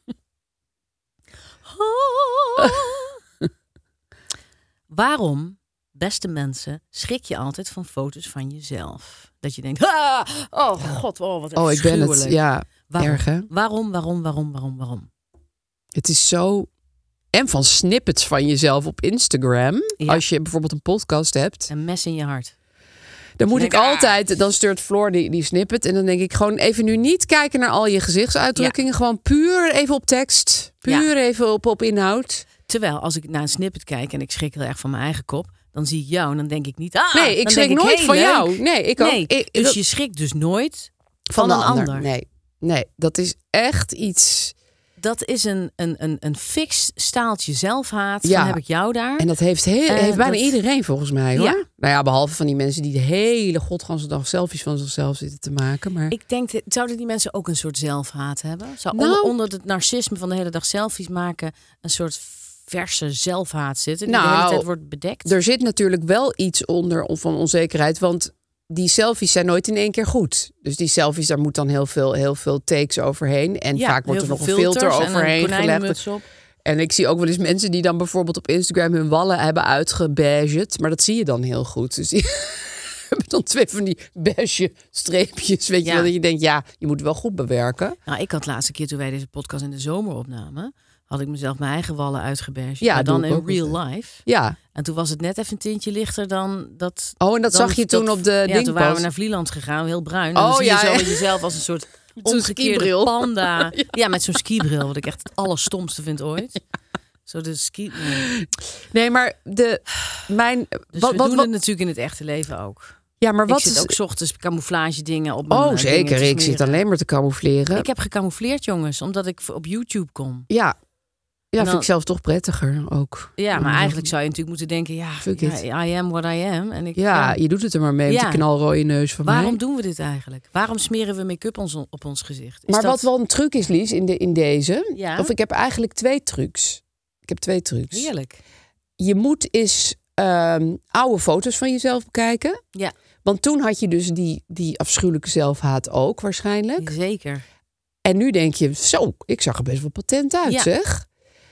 Waarom, beste mensen, schrik je altijd van foto's van jezelf? Dat je denkt, ah, oh god, oh, wat Oh, ik ben het. afschuwelijk. Ja, Waarom? erg hè? Waarom, waarom, waarom, waarom, waarom? Het is zo... En van snippets van jezelf op Instagram. Ja. Als je bijvoorbeeld een podcast hebt. Een mes in je hart. Dan moet Je ik denkt, ah. altijd... Dan stuurt Floor die, die snippet. En dan denk ik gewoon even nu niet kijken naar al je gezichtsuitdrukkingen. Gewoon puur even op tekst. Puur even op, op inhoud. Terwijl als ik naar een snippet kijk en ik schrik heel erg van mijn eigen kop, dan zie ik jou en dan denk ik niet, ah, Nee, ik dan schrik denk ik, nooit hey, van leuk. jou. Nee, ik ook. Nee, Ik- dus dat- je schrikt dus nooit van van, de een ander. ander. Nee, nee, dat is echt iets... Dat is een, een, een, een fix staaltje zelfhaat. Ja. Dan heb ik jou daar. En dat heeft, heel, Eh, heeft bijna dat- iedereen volgens mij, hoor. Ja. Nou ja, behalve van die mensen die de hele godganse dag selfies van zichzelf zitten te maken. Maar Ik denk, dat- zouden die mensen ook een soort zelfhaat hebben? Zou Nou- onder, onder het narcisme van de hele dag selfies maken een soort verse zelfhaat zitten die de Nou, hele tijd wordt bedekt? er zit natuurlijk wel iets onder van onzekerheid. Want die selfies zijn nooit in één keer goed. Dus die selfies, daar moet dan heel veel, heel veel takes overheen. En Ja, vaak wordt er heel nog veel een filter filters en een overheen gelegd. konijnenmuts op. En ik zie ook wel eens mensen die dan bijvoorbeeld op Instagram hun wallen hebben uitgebadged. Maar dat zie je dan heel goed. Dus die hebben dan twee van die beige streepjes. Weet je Ja. wel, dat je denkt, ja, je moet het wel goed bewerken. Nou, ik had de laatste keer toen wij deze podcast in de zomer opnamen, had ik mezelf mijn eigen wallen uitgebergd. Ja, maar dan doe ik in ook real altijd. life. Ja. En toen was het net even een tintje lichter dan dat. Oh, en dat dan zag je toen dat- op de Ja, ding toen waren we pas. naar Vlieland gegaan, heel bruin. En Oh, dan zie je ja, zo ja. jezelf als een soort zo'n omgekeerde skibril. panda. Ja. met zo'n skibril, wat ik echt het allerstomste vind ooit. Zo de ski. Nee. Nee, maar de mijn Dus wat, we wat, doen wat- het natuurlijk in het echte leven ook. ja, maar wat ik zit is ook 's ochtends camouflage dingen op mijn Oh, eh, dingen zeker. te Ik zit smeren. alleen maar te camoufleren. Ik heb gecamoufleerd, jongens, omdat ik op YouTube kom. Ja. Ja, dan- vind ik zelf toch prettiger ook. Ja, maar Ja. eigenlijk zou je natuurlijk moeten denken, ja, Fuck ja, I am what I am. En ik, Ja, je doet het er maar mee met Ja. die knalrode neus van Waarom mij. doen we dit eigenlijk? Waarom smeren we make-up ons, op ons gezicht? Is Maar dat wat wel een truc is, Lies, in, de, in deze... Ja. Of ik heb eigenlijk twee trucs. Ik heb twee trucs. heerlijk? Je moet eens ehm, oude foto's van jezelf bekijken. Ja, Want toen had je dus die, die afschuwelijke zelfhaat ook waarschijnlijk. zeker. En nu denk je, zo, ik zag er best wel patent uit, Ja. zeg.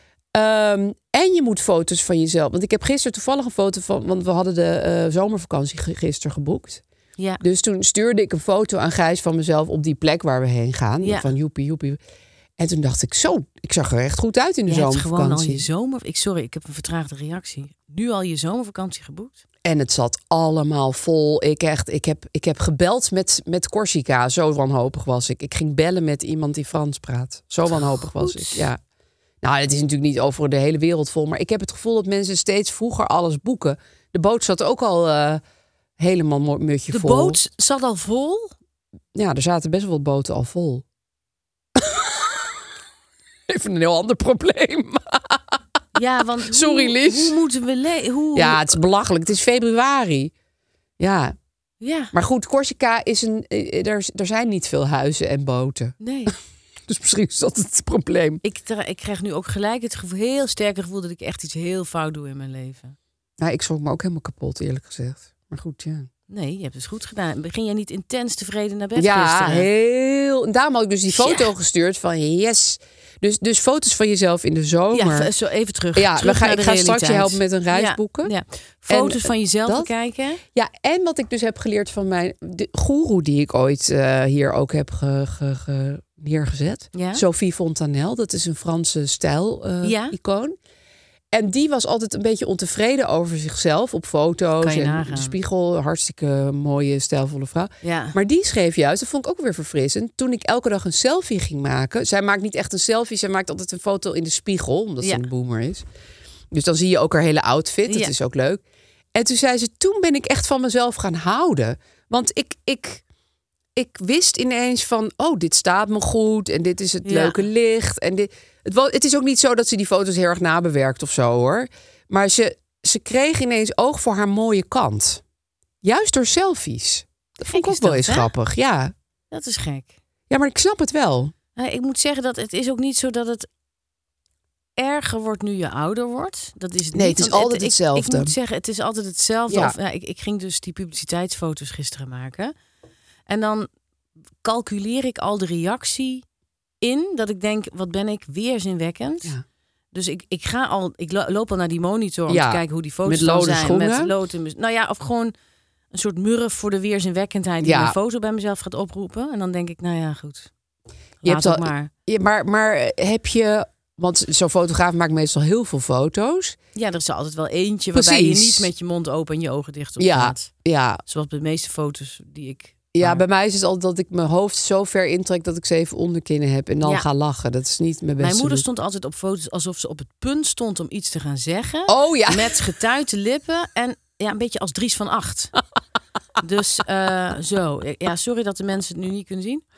Ehm, en je moet foto's van jezelf. Want ik heb gisteren toevallig een foto van... Want we hadden de eh, zomervakantie ge- gisteren geboekt. Ja, Dus toen stuurde ik een foto aan Gijs van mezelf op die plek waar we heen gaan. Ja. Van joepie, joepie. En toen dacht ik, zo, ik zag er echt goed uit in de je hebt gewoon al zomervakantie. je zomer... Ik, sorry, ik heb een vertraagde reactie. Nu al je zomervakantie geboekt? En het zat allemaal vol. Ik, echt, ik, heb, ik heb gebeld met, met Corsica. Zo wanhopig was ik. Ik ging bellen met iemand die Frans praat. Zo wanhopig was goed. ik, ja. Nou, het is natuurlijk niet over de hele wereld vol. Maar ik heb het gevoel dat mensen steeds vroeger alles boeken. De boot zat ook al eh, helemaal mo- mutje De vol. boot zat al vol? Ja, er zaten best wel wat boten al vol. Even een heel ander probleem. Ja, want hoe, Sorry, Lies. hoe moeten we... Le- hoe, Ja, het is belachelijk. Het is februari. Ja, ja, maar goed, Corsica is een... eh, Er, er zijn niet veel huizen en boten. nee. Dus misschien is dat het probleem. Ik, tra- ik krijg nu ook gelijk het gevoel, heel sterke gevoel dat ik echt iets heel fout doe in mijn leven. Nou, ik schrok me ook helemaal kapot, eerlijk gezegd. Maar goed, ja. Nee, je hebt het goed gedaan. Begin jij niet intens tevreden naar bed Ja, gisteren? heel... En daarom had ik dus die foto Ja. gestuurd van yes. Dus, dus foto's van jezelf in de zomer. Ja, zo even terug. Ja, terug we gaan, naar ik de ga straks je realiteit. helpen met een reis Ja, boeken. Ja. Foto's En, van jezelf dat- bekijken. Ja, en wat ik dus heb geleerd van mijn de goeroe die ik ooit eh, hier ook heb ge, ge- ge- neergezet. Ja. Sophie Fontanelle, dat is een Franse stijl-icoon. Ja. En die was altijd een beetje ontevreden over zichzelf op foto's. Kan je en nagaan. de spiegel, hartstikke mooie, stijlvolle vrouw. Ja. Maar die schreef juist, dat vond ik ook weer verfrissend. Toen ik elke dag een selfie ging maken. Zij maakt niet echt een selfie, zij maakt altijd een foto in de spiegel. Omdat ze Ja. een boomer is. Dus dan zie je ook haar hele outfit. Dat Ja. is ook leuk. En toen zei ze, toen ben ik echt van mezelf gaan houden. Want ik, ik, ik wist ineens van, oh, dit staat me goed. En dit is het Ja. leuke licht. En dit, het, wa- het is ook niet zo dat ze die foto's heel erg nabewerkt of zo, hoor. Maar ze, ze kreeg ineens oog voor haar mooie kant. Juist door selfies. Dat vond ik Gek ook is wel dat, eens hè? grappig, ja. Dat is gek. Ja, maar ik snap het wel. Nou, ik moet zeggen dat het is ook niet zo dat het... erger wordt nu je ouder wordt. Dat is het Nee, niet, het is want altijd ik, hetzelfde. Ik moet zeggen, het is altijd hetzelfde. Ja. Of, ja, ik, ik ging dus die publiciteitsfoto's gisteren maken. En dan calculeer ik al de reactie in. Dat ik denk, wat ben ik weerzinwekkend. Ja. Dus ik, ik ga al, ik lo- loop al naar die monitor om Ja, te kijken hoe die foto's met dan lode zijn. schoenen. Met loten. Nou ja, of gewoon een soort murf voor de weerzinwekkendheid die Ja. een foto bij mezelf gaat oproepen. En dan denk ik, nou ja, goed. Je Laat hebt ook al- maar. Ja, maar, maar heb je... Want zo'n fotograaf maakt meestal heel veel foto's. Ja, er is er altijd wel eentje waarbij je Precies. niet met je mond open en je ogen dicht op Ja, staat. ja. Zoals bij de meeste foto's die ik... Ja, maar- bij mij is het altijd dat ik mijn hoofd zo ver intrek dat ik ze even onderkinnen heb en dan Ja. ga lachen. Dat is niet mijn beste Mijn moeder look. stond altijd op foto's alsof ze op het punt stond om iets te gaan zeggen. Oh ja. Met getuite lippen en ja, een beetje als Dries van Acht. Dus eh, zo. Ja, sorry dat de mensen het nu niet kunnen zien.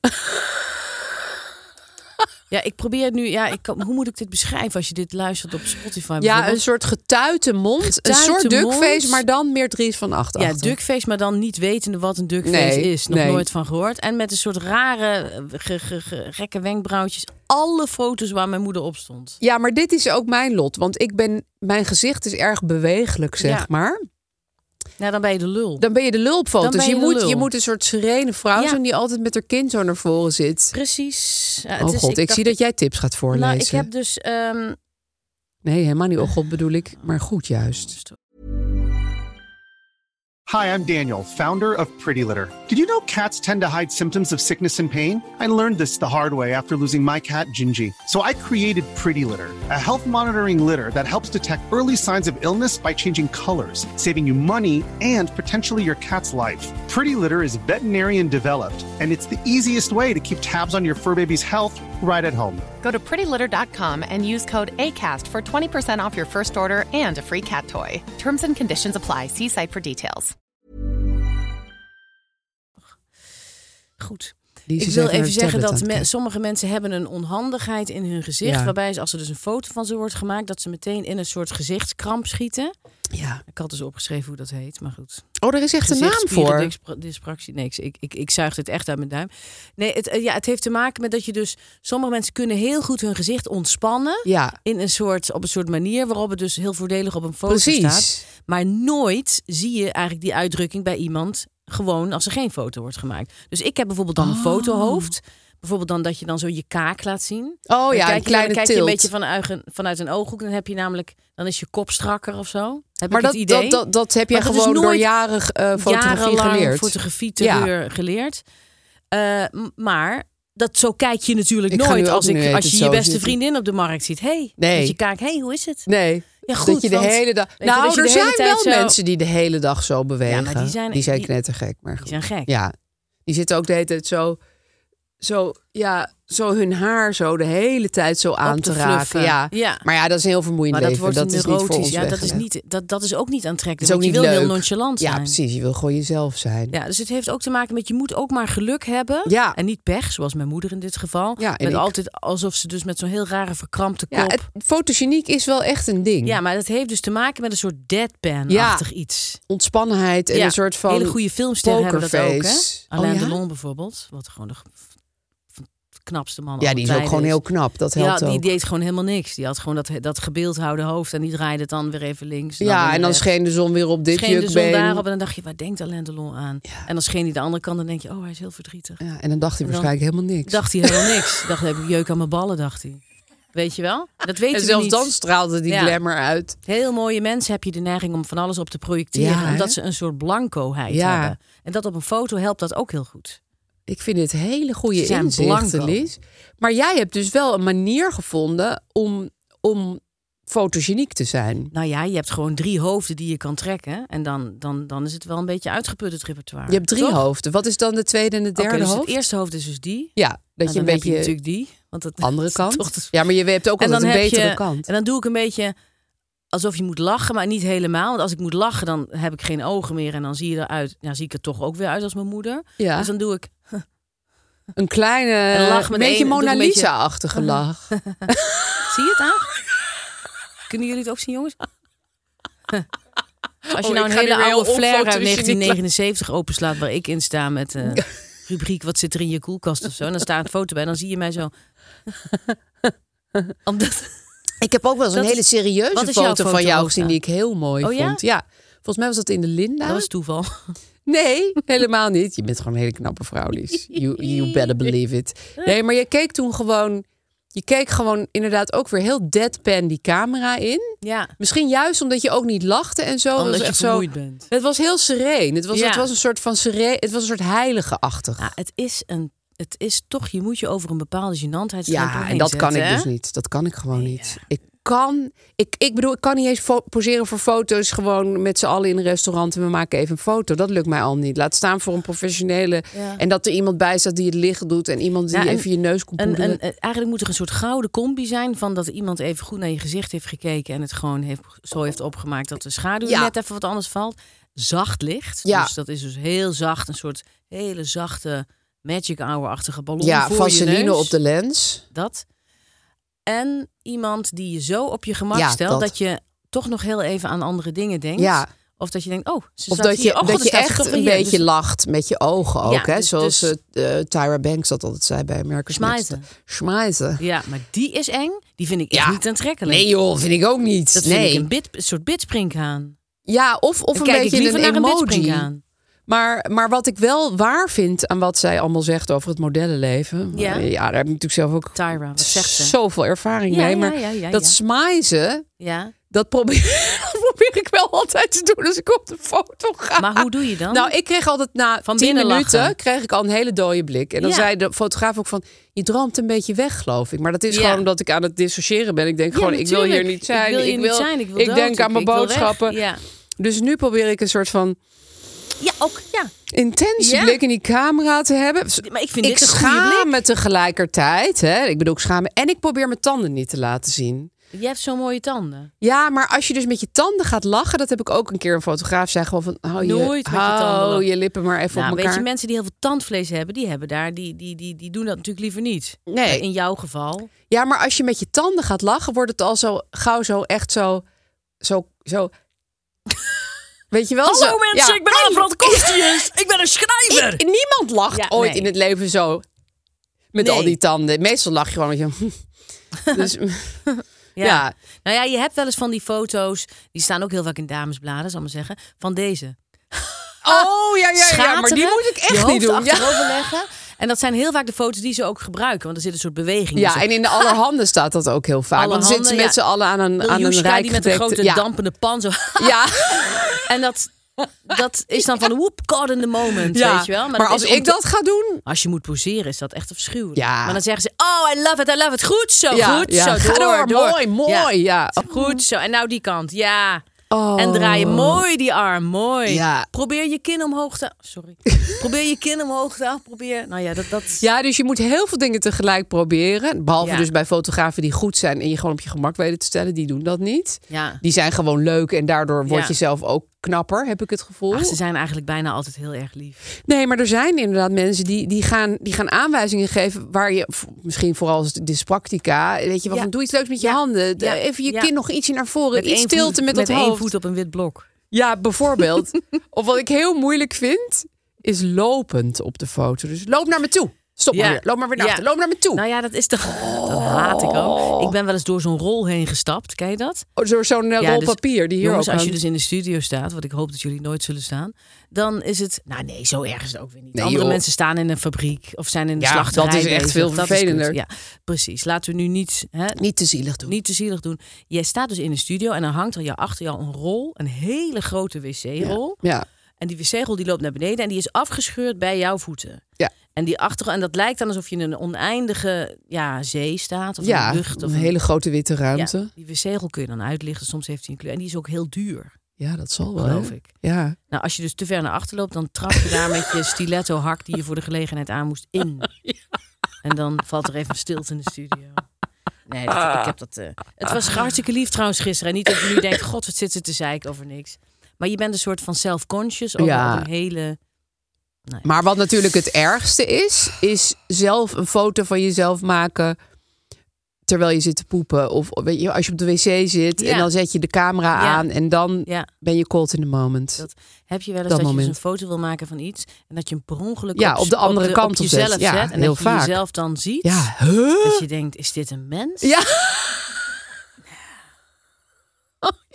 Ja, ik probeer het nu... Ja, ik kan, hoe moet ik dit beschrijven als je dit luistert op Spotify? Ja, bijvoorbeeld? een soort getuite mond. Getuite een soort duckface, mond. maar dan meer Dries van Acht. Ja, achter. duckface, maar dan niet wetende wat een duckface Nee, is. Nog nee. nooit van gehoord. En met een soort rare, eh, ge, ge, ge- gekke wenkbrauwtjes. Alle foto's waar mijn moeder op stond. Ja, maar dit is ook mijn lot. Want ik ben, mijn gezicht is erg bewegelijk, zeg Ja. maar. Nou, dan ben je de lul. Dan ben je de lul op Dan foto's. ben je Je, de moet, lul. je moet een soort serene vrouw Ja. zijn die altijd met haar kind zo naar voren zit. Precies. Ja, het Oh is- god, ik, dacht- zie dat jij tips gaat voorlezen. Nou, ik heb dus... ehm, Nee, helemaal niet. Oh god bedoel ik, maar goed juist. Hi, I'm Daniel, founder of Pretty Litter. Did you know cats tend to hide symptoms of sickness and pain? I learned this the hard way after losing my cat, Gingy. So I created Pretty Litter, a health monitoring litter that helps detect early signs of illness by changing colors, saving you money and potentially your cat's life. Pretty Litter is veterinarian developed, and it's the easiest way to keep tabs on your fur baby's health right at home. Go to pretty litter dot com and use code ACAST for twenty percent off your first order and a free cat toy. Terms and conditions apply. See site for details. Goed. Die is Ik dus wil even naar even de zeggen tablet dat aan het me- kijken. sommige mensen hebben een onhandigheid in hun gezicht. Ja. Waarbij ze, als er dus een foto van ze wordt gemaakt, dat ze meteen in een soort gezichtskramp schieten. Ja. Ik had dus opgeschreven hoe dat heet, maar goed. Oh, er is echt een naam voor. Gezichtsspierendyspraxie. Nee, ik, ik, ik, ik zuig dit echt uit mijn duim. Nee, het, eh, ja, het heeft te maken met dat je dus... Sommige mensen kunnen heel goed hun gezicht ontspannen. Ja, In een soort, op een soort manier waarop het dus heel voordelig op een foto precies. staat. Maar nooit zie je eigenlijk die uitdrukking bij iemand gewoon als er geen foto wordt gemaakt. Dus ik heb bijvoorbeeld dan een Oh. fotohoofd. Bijvoorbeeld dan dat je dan zo je kaak laat zien. Oh Dan ja, kijk een je, kleine dan kijk je tilt. een beetje vanuit een, vanuit een ooghoek. Dan heb je namelijk, dan is je kop strakker of zo. Heb Maar ik dat, het idee. dat, dat, dat heb jij Maar dat is gewoon door nooit jaren eh, fotografie jarenlang geleerd. fotografie terreur geleerd. Uh, m- maar dat, zo kijk je natuurlijk Ik ga nooit nu ook als, nu ik, heet als het je je zo beste zitten. vriendin op de markt ziet. Hey, Nee. dat je kijkt, hey, hoe is het? Nee, Ja, goed, dat je de want- hele dag... weet je, Nou, dat je er de hele zijn tijd wel zo- mensen die de hele dag zo bewegen. Ja, maar die zijn- die zijn die- knettergek. Maar goed. Die zijn gek. Ja, die zitten ook de hele tijd zo... Zo, ja, zo hun haar zo de hele tijd zo aan te te raken. fluffen. Ja. Ja. Maar ja, dat is een heel vermoeiend Maar dat leven. wordt dat is niet voor neurotisch. ons Ja, dat is, weggelegd. niet, dat, dat is ook niet aantrekkelijk. Het is ook want niet je wil leuk. heel nonchalant zijn. Ja, precies. Je wil gewoon jezelf zijn. Ja, dus het heeft ook te maken met je moet ook maar geluk hebben. Ja. En niet pech, zoals mijn moeder in dit geval. Ja, en met ik. altijd alsof ze dus met zo'n heel rare verkrampte kop... Ja, het, fotogeniek is wel echt een ding. Ja, maar dat heeft dus te maken met een soort deadpan-achtig iets. Ontspannenheid en Ja, een soort van hele goede filmsterren hebben dat ook, hè? pokerface. Alain Oh, ja? Delon bijvoorbeeld, wat gewoon de v- knapste man Ja, aller die is ook tijden gewoon heel knap. Dat Ja, helpt die ook. deed gewoon helemaal niks. Die had gewoon dat, dat gebeeldhouwde hoofd en die draaide het dan weer even links. En dan Ja, weer en dan rechts. scheen de zon weer op dit scheen de zon jukbeen. daarop en dan dacht je, waar denkt Alain Delon aan? En dan scheen hij de andere kant en dan denk je, oh, hij is heel verdrietig. Ja, en dan dacht hij En dan waarschijnlijk helemaal niks. Dacht hij helemaal niks. Dacht, heb ik jeuk aan mijn ballen, dacht hij. Weet je wel? Dat weten en we zelfs niet. dan straalde die Ja. glamour uit. Heel mooie mensen heb je de neiging om van alles op te projecteren. Ja, hè? omdat ze een soort blancoheid Ja. hebben. En dat op een foto helpt dat ook heel goed. Ik vind dit hele goede Ze zijn inzichten, blanco. Lies. Maar jij hebt dus wel een manier gevonden om, om fotogeniek te zijn. Nou ja, je hebt gewoon drie hoofden die je kan trekken. En dan, dan, dan is het wel een beetje uitgeput, het repertoire. Je hebt drie Toch? hoofden. Wat is dan de tweede en de Oké, derde dus hoofd? het eerste hoofd is dus die. Ja, dat Nou, je een dan heb beetje natuurlijk die. Want dat andere is kant. toch de- Ja, maar je hebt ook En altijd dan een heb betere je, kant. En dan doe ik een beetje alsof je moet lachen, maar niet helemaal. Want als ik moet lachen, dan heb ik geen ogen meer. En dan zie je eruit, ja, zie ik er toch ook weer uit als mijn moeder. Ja. Dus dan doe ik... Een kleine, Een lach met een beetje één- doe Mona een beetje- Lisa-achtige lach. Zie je het aan? Kunnen jullie het ook zien, jongens? Als je Oh, nou ik een ga hele nu weer heel oude flare uit onfotogeniek negentien negenenzeventig openslaat... waar ik in sta met uh, rubriek wat zit er in je koelkast of zo. En dan staat een foto bij, dan zie je mij zo... Omdat... Ik heb ook wel eens een Dat hele is- serieuze wat is jouw foto van foto, jou Olga? gezien die ik heel mooi Oh ja? vond. Ja, volgens mij was dat in de Linda. Dat was toeval. Nee, helemaal niet. Je bent gewoon een hele knappe vrouw, Lies. You, you better believe it. Nee, maar je keek toen gewoon... Je keek gewoon inderdaad ook weer heel deadpan die camera in. Ja, Misschien juist omdat je ook niet lachte en zo. Het omdat was je echt vermoeid zo, bent. Het was heel sereen. Het was, Ja. het was een soort van sereen. Het was een soort heilige-achtig. Ja, het is een... Het is toch, je moet je over een bepaalde gênantheid Ja, en dat kan ik dus niet. Dat kan ik gewoon niet. Ik kan, ik, ik bedoel, ik kan niet eens fo- poseren voor foto's gewoon met z'n allen in een restaurant en we maken even een foto. Dat lukt mij al niet. Laat staan voor een professionele. Ja. En dat er iemand bij staat die het licht doet en iemand die Ja, en- even je neus komt En, poedelen. en, en eigenlijk moet er een soort gouden combi zijn van dat iemand even goed naar je gezicht heeft gekeken en het gewoon heeft, zo heeft opgemaakt dat de schaduw Ja. net even wat anders valt. Zacht licht. Ja. Dus dat is dus heel zacht, een soort hele zachte magic hour-achtige ballon Ja, voor vaseline je neus. op de lens. Dat. En iemand die je zo op je gemak Ja, stelt dat. dat. je toch nog heel even aan andere dingen denkt. Ja. Of dat je denkt, oh, ze Of staat dat hier. je, Oh, god, dat dan je staat ze echt toch een weer hier. beetje Dus lacht met je ogen ook. Ja, hè? dus- Zoals dus- eh, eh, Tyra Banks dat altijd zei bij America's Next. Schmijzen. Schmijzen. Ja, maar die is eng. Die vind ik echt Ja. niet aantrekkelijk. Nee joh, vind ik ook niet. Dat nee. vind ik een, bit, een soort bitsprinkhaan. Ja, of, of Dan een kijk ik beetje liever een naar een emoji. bitsprinkhaan. Maar, maar wat ik wel waar vind aan wat zij allemaal zegt over het modellenleven. Ja. eh, ja daar heb ik natuurlijk zelf ook Tyra, wat zegt ze? zoveel ervaring Ja, mee. ja, Maar ja, ja, dat ja. smijzen, Ja, dat probeer, dat probeer ik wel altijd te doen als ik op de foto ga. maar hoe doe je dan? Nou, ik kreeg altijd na Van tien binnen minuten lachen. kreeg ik al een hele dode blik. En dan Ja. zei de fotograaf ook van, je droomt een beetje weg, geloof ik. Maar dat is Ja. gewoon omdat ik aan het dissociëren ben. Ik denk Ja, gewoon, ik wil hier natuurlijk. niet zijn. Ik wil hier niet zijn. Ik wil dood. denk aan mijn Ik wil weg. boodschappen. Ja. Dus nu probeer ik een soort van Ja, ook. Ja. intense Ja. blik in die camera te hebben. Maar ik vind ik dit een goede schaam blik. me tegelijkertijd. Hè? Ik bedoel, ik schaam me. En ik probeer mijn tanden niet te laten zien. Je hebt zo'n mooie tanden. Ja, maar als je dus met je tanden gaat lachen, dat heb ik ook een keer een fotograaf zei gewoon van, hou je, Nooit met je hou tanden lachen. je lippen maar even Nou, op weet elkaar. je, mensen die heel veel tandvlees hebben, die hebben daar, die, die, die, die doen dat natuurlijk liever niet. Nee. In jouw geval. Ja, maar als je met je tanden gaat lachen, wordt het al zo gauw zo echt zo, zo, zo. Weet je wel? Hallo zo, mensen, ja. ik ben Avrand Kostius. Ik ben een schrijver. Ik- niemand lacht Ja, ooit nee. in het leven zo met Nee. al die tanden. Meestal lach je gewoon met je. Dus Ja. ja. Nou ja, je hebt wel eens van die foto's, die staan ook heel vaak in damesbladen, zal ik maar zeggen, van deze. Oh ja, ja, ja, maar die Schateren, moet ik je echt hoofd niet doen. Ja. achterover leggen. En dat zijn heel vaak de foto's die ze ook gebruiken, want er zit een soort beweging. Ja, Dus en in de allerhande staat dat ook heel vaak. Want dan zitten ze Allerhande, met ja. z'n allen aan een, aan een Miljushka, rijk die met een gedekte- grote ja. dampende pan zo. Ja. En dat, dat is dan van whoop, caught in the moment, Ja. weet je wel. Maar, dat als is om ik te- dat ga doen, Als je moet poseren, is dat echt afschuwelijk. Ja. Maar dan zeggen ze, oh, I love it, I love it. Goed zo, ja, goed ja. zo. Ga door, mooi, mooi. Ja. Goed zo. En nou die kant, ja. Oh. En draai je mooi die arm, mooi. Ja. Probeer je kin omhoog te... Sorry. Probeer je kin omhoog te... Probeer... Nou ja, dat... dat... Ja, dus je moet heel veel dingen tegelijk proberen. Behalve Ja. dus bij fotografen die goed zijn en je gewoon op je gemak weten te stellen. Die doen dat niet. Ja. Die zijn gewoon leuk en daardoor word Ja. je zelf ook knapper, heb ik het gevoel. Ach, ze zijn eigenlijk bijna altijd heel erg lief. Nee, maar er zijn inderdaad mensen die, die, gaan, die gaan aanwijzingen geven waar je, v- misschien vooral als dyspractica, weet je wel, Ja. van doe iets leuks met je Ja. handen. De- Ja. even je Ja. kin nog ietsje naar voren, iets één stilte voet, met, met dat één hoofd. voet op een wit blok. Ja, bijvoorbeeld. Of wat ik heel moeilijk vind, is lopend op de foto. Dus loop naar me toe. Stop maar Ja. weer. Loop maar weer naar Ja. achter. Loop naar me toe. Nou ja, dat is toch... Dat haat ik ook. Ik ben wel eens door zo'n rol heen gestapt. Ken je dat? Oh, zo- Zo'n eh, Ja, rol dus, papier die hier jongens, ook als je hangt. dus in de studio staat, wat ik hoop dat jullie nooit zullen staan, dan is het... Nou nee, zo erg is het ook weer niet. Nee, Andere joh. mensen staan in een fabriek of zijn in de Ja, slachterij dat is echt bezig. veel Dat is vervelender. kut. Ja, precies. Laten we nu niet... Hè, Niet te zielig doen. niet te zielig doen. Jij staat dus in de studio en dan hangt er jou achter jou een rol, een hele grote wc-rol. Ja. En die wc-rol die loopt naar beneden en die is afgescheurd bij jouw voeten. Ja. En die achter en dat lijkt dan alsof je in een oneindige ja, zee staat of Ja, een lucht of een hele grote witte ruimte. Ja, die wc-rol kun je dan uitlichten. Soms heeft hij een kleur en die is ook heel duur, Ja, dat zal wel. geloof hè? ik. Ja. Nou, als je dus te ver naar achter loopt, dan trap je daar met je stiletto hak die je voor de gelegenheid aan moest in. En dan valt er even stilte in de studio. Nee, dat, ik heb dat. Uh, het was hartstikke lief trouwens gisteren. En niet dat je nu denkt, god, wat zit ze te zeiken over niks. Maar je bent een soort van self-conscious over Ja. een hele... Nou ja. Maar wat natuurlijk het ergste is, is zelf een foto van jezelf maken terwijl je zit te poepen. Of weet je, als je op de wc zit Ja. en dan zet je de camera Ja. aan en dan Ja, ben je caught in the moment. dat heb je wel eens Dat dat, je dus moment. een foto wil maken van iets en dat je hem per ongeluk Ja, op, op de andere op kant op op jezelf zet. Ja, zet en heel dat je vaak. jezelf dan ziet. Ja, huh? Dat je denkt, is dit een mens? Ja.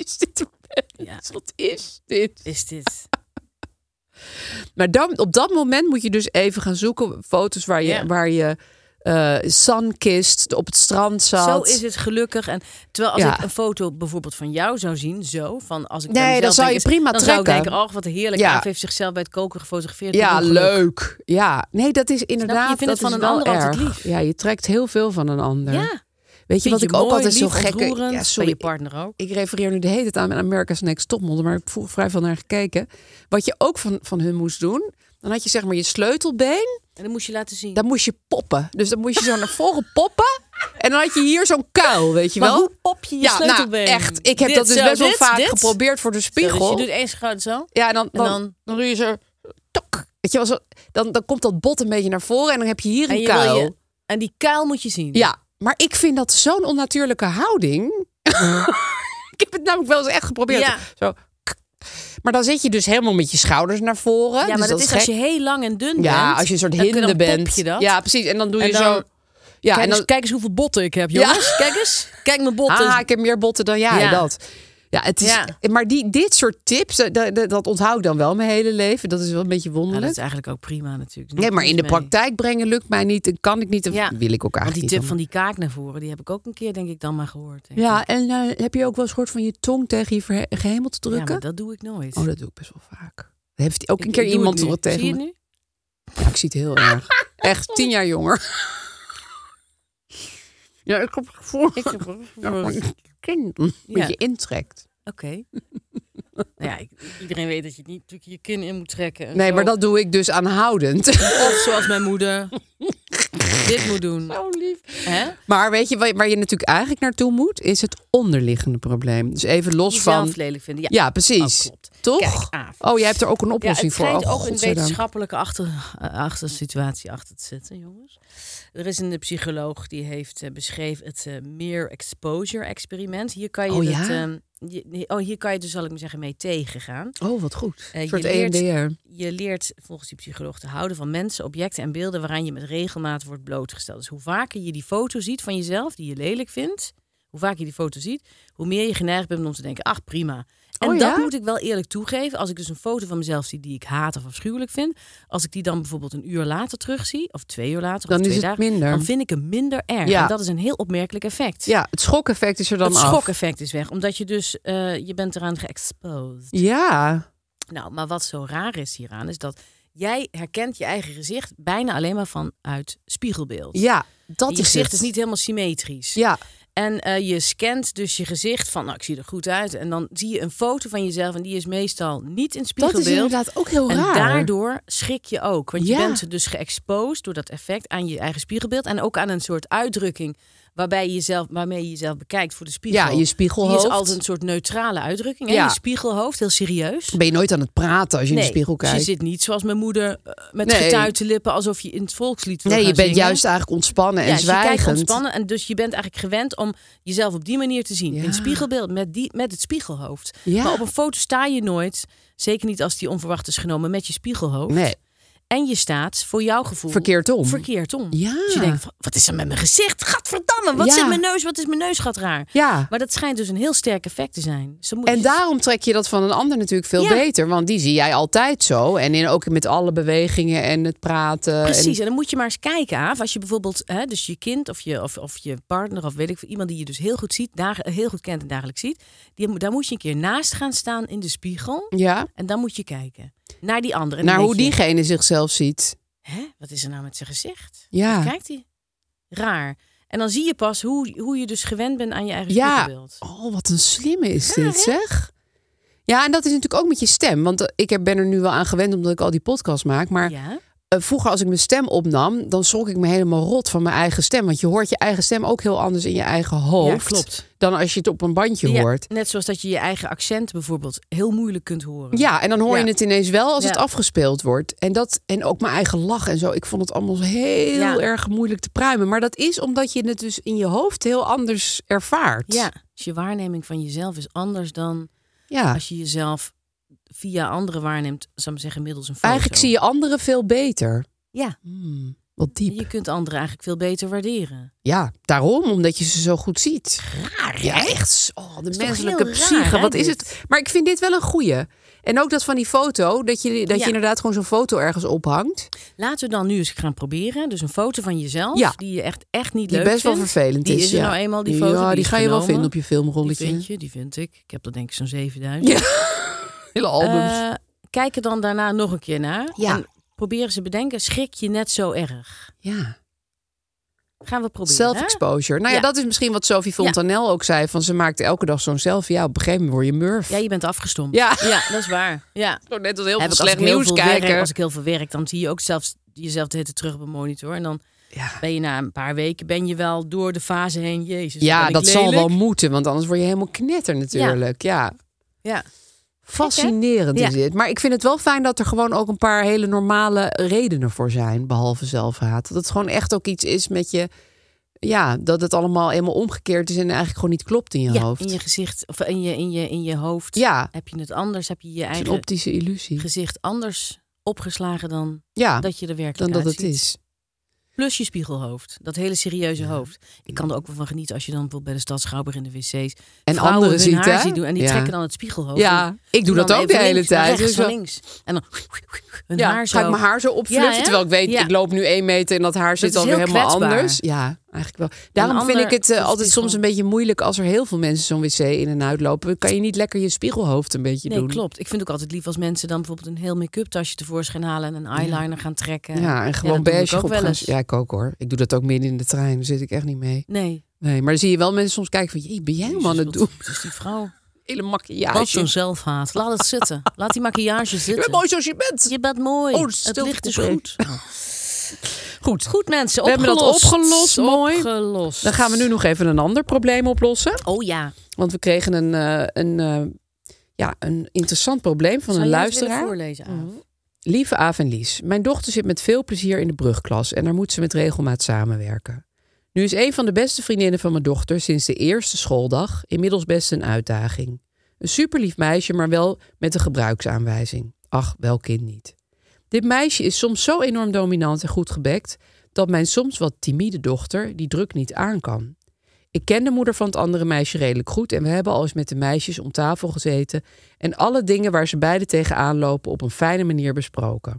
is dit een mens? Ja. Wat is dit? Is dit? Maar dan, op dat moment moet je dus even gaan zoeken. Foto's waar je, Ja. waar je uh, sunkist op het strand zat. Zo is het gelukkig. En terwijl als Ja. ik een foto bijvoorbeeld van jou zou zien, zo van als ik Nee, bij mezelf dan zou denk, je prima dan trekken. zou ik denken, oh wat heerlijk. Ja. Aaf heeft zichzelf bij het koken gefotografeerd. Ja, Wat een geluk. leuk. Ja, nee, dat is inderdaad. Je vindt dat het van is een wel ander altijd erg. lief. Ja, je trekt heel veel van een ander. Ja. Weet je Vind wat je ik ook mooi, altijd zo lief, gek... ontroerend, Ja, bij sorry, je partner ook. Ik refereer nu de hele tijd aan America's Next Topmodel, maar ik heb vroeger vrij veel naar gekeken. Wat je ook van, van hun moest doen, dan had je zeg maar je sleutelbeen, En dan moest je laten zien. dan moest je poppen. Dus dan moest je zo naar voren poppen en dan had je hier zo'n kuil, weet je Maar wel? hoe pop je je ja, sleutelbeen? Nou, echt. Ik heb Dit, dat dus zo, best wel dit, vaak dit? geprobeerd voor de Zo, spiegel. dus je doet één schouder zo. Ja, en dan, En dan, dan- dan, doe je zo, tok. Weet je wel, zo, dan, dan komt dat bot een beetje naar voren en dan heb je hier En, een je wil kuil. je, en die kuil moet je zien. Ja, maar ik vind dat zo'n onnatuurlijke houding. Ik heb het namelijk wel eens echt geprobeerd. Ja. Zo. Maar dan zit je dus helemaal met je schouders naar voren. Ja, dus maar dat, is als gek. je heel lang en dun bent. Ja, als je een soort dan kun- hinde dan pop bent. je dat. Ja, precies. En dan doe En je dan- zo. Ja, Kijk, en dan. eens, kijk eens hoeveel botten ik heb, jongens. Kijk eens. Kijk mijn botten. Ah, ik heb meer botten dan jij. Ja. Dat. Ja, het is. Ja. Maar die, dit soort tips, dat, dat, dat onthoud ik dan wel mijn hele leven. Dat is wel een beetje Nou, wonderlijk. dat is eigenlijk ook prima natuurlijk. Nee, maar in de Mee. praktijk brengen lukt mij niet. En kan ik niet. En Ja. wil ik ook Want eigenlijk die niet. tip dan. van die kaak naar voren, die heb ik ook een keer denk ik dan maar gehoord. denk Ja, ik. en uh, heb je ook wel eens gehoord van je tong tegen je verhe- gehemel te Ja, drukken? maar dat doe ik nooit. Oh, dat doe ik best wel vaak. Dat heeft ook een Ik- keer ik doe iemand het nu. wat tegen Zie je me. het nu? Ja, ik zie het heel erg. Echt tien jaar jonger. Ja, ik heb het gevoel Ik heb- dat mijn kin een Ja. beetje intrekt. Oké. Nou ja, ik- iedereen weet dat je het niet natuurlijk je kin in moet trekken. En Nee, zo. maar dat doe ik dus aanhoudend. Of zoals mijn moeder dit moet doen. Zo lief. Hè? Maar weet je waar waar je natuurlijk eigenlijk naartoe moet? Is het onderliggende probleem. Dus even los Jezelf van... lelijk vinden. Ja, Ja, precies. Oh, klopt. Toch? Kijk, Aaf. Oh, jij hebt er ook een Ja, oplossing het voor. schijnt Oh, ook een godzijdank. wetenschappelijke achter, uh, achter situatie achter te zitten, jongens. Er is een psycholoog die heeft uh, beschreven het uh, Mere Exposure Experiment. Hier kan je Oh, het, ja? um, je, oh, hier kan je dus, zal ik maar zeggen, mee tegengaan. Oh, wat goed. Eh, Een soort je E M leert- D R. Je leert volgens die psycholoog te houden van mensen, objecten en beelden waaraan je met regelmaat wordt blootgesteld. Dus hoe vaker je die foto ziet van jezelf, die je lelijk vindt, hoe vaker je die foto ziet, hoe meer je geneigd bent om te denken, ach prima. En Oh, dat ja? moet ik wel eerlijk toegeven. Als ik dus een foto van mezelf zie die ik haat of afschuwelijk vind, als ik die dan bijvoorbeeld een uur later terugzie, of twee uur later, Dan of is twee het dagen, minder. dan vind ik hem minder erg. Ja. En dat is een heel opmerkelijk effect. Ja, het schokeffect is er dan het af. schokeffect is weg, omdat je dus, uh, je bent eraan geëxposed. Ja. Nou, maar wat zo raar is hieraan, is dat jij herkent je eigen gezicht bijna alleen maar vanuit spiegelbeeld. Ja, dat je is gezicht het. is niet helemaal symmetrisch. Ja, En uh, je scant dus je gezicht van, nou, ik zie er goed uit. En dan zie je een foto van jezelf en die is meestal niet in dat spiegelbeeld. is inderdaad ook heel en raar. daardoor schrik je ook. Want je Ja. bent dus geëxposed door dat effect aan je eigen spiegelbeeld. En ook aan een soort uitdrukking waarbij je jezelf, waarmee je jezelf bekijkt voor de spiegel. Ja, je spiegelhoofd. Die is altijd een soort neutrale uitdrukking. Hè? Ja. Je spiegelhoofd, heel serieus. Ben je nooit aan het praten als je in de spiegel dus kijkt? je zit niet zoals mijn moeder uh, met Nee. getuite lippen alsof je in het volkslied wil Nee, je gaan bent zingen. juist eigenlijk ontspannen en ja, dus je kijkt zwijgend. ontspannen en dus je bent eigenlijk gewend om jezelf op die manier te zien. Ja. In het spiegelbeeld met, die, met het spiegelhoofd. Ja. Maar op een foto sta je nooit, zeker niet als die onverwacht is genomen, met je spiegelhoofd. Nee, En je staat voor jouw gevoel verkeerd om. verkeerd om. Ja. Dus je denkt, van, wat is er met mijn gezicht? Gadverdamme, wat Ja. zit mijn neus? Wat is mijn neusgat raar? Ja. Maar dat schijnt dus een heel sterk effect te zijn. Dus dan moet En je- daarom trek je dat van een ander natuurlijk veel Ja. beter. Want die zie jij altijd zo. En in, ook met alle bewegingen en het praten. Precies, En, en dan moet je maar eens kijken, Aaf. Als je bijvoorbeeld, hè, dus je kind of je, of, of je partner of weet ik veel, iemand die je dus heel goed ziet, dag, heel goed kent en dagelijks ziet, die, moet- daar moet je een keer naast gaan staan in de spiegel. ja, En dan moet je kijken naar die andere. En naar dan hoe denk je, diegene zichzelf ziet. Hè, wat is er nou met zijn gezicht? Ja. Hoe kijkt hij? Raar. En dan zie je pas hoe, hoe je dus gewend bent aan je eigen Ja. spiegelbeeld. Oh, wat een slimme is Raar, dit, hè? zeg. Ja, en dat is natuurlijk ook met je stem. Want eh, ik heb- ben er nu wel aan gewend omdat ik al die podcasts maak. Maar Ja? eh, vroeger als ik mijn stem opnam, dan schrok ik me helemaal rot van mijn eigen stem. Want je hoort je eigen stem ook heel anders in je eigen hoofd. Ja, klopt. Dan als je het op een bandje Ja, hoort. net zoals dat je je eigen accent bijvoorbeeld heel moeilijk kunt horen. Ja, en dan hoor je Ja. het ineens wel als het Ja. afgespeeld wordt. En, dat, en ook mijn eigen lach en zo. Ik vond het allemaal heel Ja. erg moeilijk te pruimen. Maar dat is omdat je het dus in je hoofd heel anders ervaart. Ja, dus je waarneming van jezelf is anders dan ja. als je jezelf via anderen waarneemt, zou ik maar zeggen, middels een foto. Eigenlijk zie je anderen veel beter. Ja, Hmm. Wat diep. Je kunt anderen eigenlijk veel beter waarderen. Ja, daarom, omdat je ze zo goed ziet. Raar, Ja, echt. Oh, de is toch menselijke heel psyche. raar, hè, Wat is dit? het? Maar ik vind dit wel een goeie. En ook dat van die foto, dat je, dat Ja. je inderdaad gewoon zo'n foto ergens ophangt. Laten we dan nu eens gaan proberen. Dus een foto van jezelf, Ja. die je echt, echt niet Die leuk best wel vindt. vervelend die is. is er ja. nou eenmaal, die foto. Ja, die, is ga je wel genomen. vinden op je Die filmrolletje. vind je, die vind ik. Ik heb er denk ik zo'n zevenduizend. Ja, hele albums. Eh, kijk er dan daarna nog een keer naar. Ja. En proberen ze bedenken, schrik je net zo erg? ja. Gaan we proberen. hè? Self-exposure. Nou ja, Ja. dat is misschien wat Sophie Fontanel ook zei. Van ze maakt elke dag zo'n selfie. Ja, op een gegeven moment word je murf. Ja, je bent afgestompt. Ja. ja dat is waar. Ja. Zo net als heel Heb veel ik als slecht ik heel nieuws veel kijken. werk, als ik heel veel werk, dan zie je ook zelfs jezelf de hele tijd terug op een monitor. En dan Ja, ben je na een paar weken ben je wel door de fase heen. Jezus, ja ben ik dat zal lelijk. wel moeten. Want anders word je helemaal knetter natuurlijk. Ja. Ja. Fascinerend Ja. is dit. Maar ik vind het wel fijn dat er gewoon ook een paar hele normale redenen voor zijn. Behalve zelfhaat. Dat het gewoon echt ook iets is met je. Ja, dat het allemaal helemaal omgekeerd is en eigenlijk gewoon niet klopt in je Ja, hoofd. in je gezicht of in je, in je, in je hoofd Ja, heb je het anders. Heb je je het is een eigen optische illusie. gezicht anders opgeslagen dan Ja, dat je er dan werkelijk dat het uitziet. is. Plus je spiegelhoofd. Dat hele serieuze hoofd. Ik kan er ook wel van genieten als je dan bijvoorbeeld bij de Stad Schouwburg in de wc's En vrouwen anderen hun ziet, haar hè? ziet doen. En die Ja. trekken dan het spiegelhoofd. Ja, En ik doe dan dat ook de even hele links, naar tijd. rechts, Dus naar zo- links. En dan hun Ja, haar zo. ga ik mijn haar zo opfluffen, Ja, hè? terwijl ik weet, Ja. ik loop nu één meter en dat haar zit is alweer heel helemaal kwetsbaar. anders. Ja, eigenlijk wel. Daarom ander vind ik het eh, soort altijd spiegel. soms een beetje moeilijk als er heel veel mensen zo'n wc in en uit lopen. Kan je niet lekker je spiegelhoofd een beetje Nee, doen? klopt. Ik vind het ook altijd lief als mensen dan bijvoorbeeld een heel make-up tasje tevoorschijn halen en een eyeliner gaan trekken. Ja, en gewoon dat doe ik beige ook op wel gaan. eens. Ja, ik ook hoor. Ik doe dat ook midden in de trein. Daar zit ik echt niet mee. Nee. Nee, maar dan zie je wel mensen soms kijken van, jee, ben jij helemaal aan het Jezus, doen? wat is die vrouw? Hele Wat maquillage. een zelfhaat. Laat het zitten. Laat die maquillage Je zitten. bent mooi zoals je bent. Je bent mooi. Oh, dat het stilt licht is op, hè? goed. Goed. Goed mensen, We hebben dat opgelost. opgelost, mooi. Opgelost. Dan gaan we nu nog even een ander probleem oplossen. Oh ja. Want we kregen een, eh, een, eh, ja, een interessant probleem van Zou een jij het willen luisteraar. voorlezen, Aaf? Lieve Aaf en Lies, mijn dochter zit met veel plezier in de brugklas en daar moet ze met regelmaat samenwerken. Nu is een van de beste vriendinnen van mijn dochter sinds de eerste schooldag inmiddels best een uitdaging. Een superlief meisje, maar wel met een gebruiksaanwijzing. Ach, welk kind niet. Dit meisje is soms zo enorm dominant en goed gebekt dat mijn soms wat timide dochter die druk niet aan kan. Ik ken de moeder van het andere meisje redelijk goed en we hebben al eens met de meisjes om tafel gezeten en alle dingen waar ze beiden tegenaan lopen op een fijne manier besproken.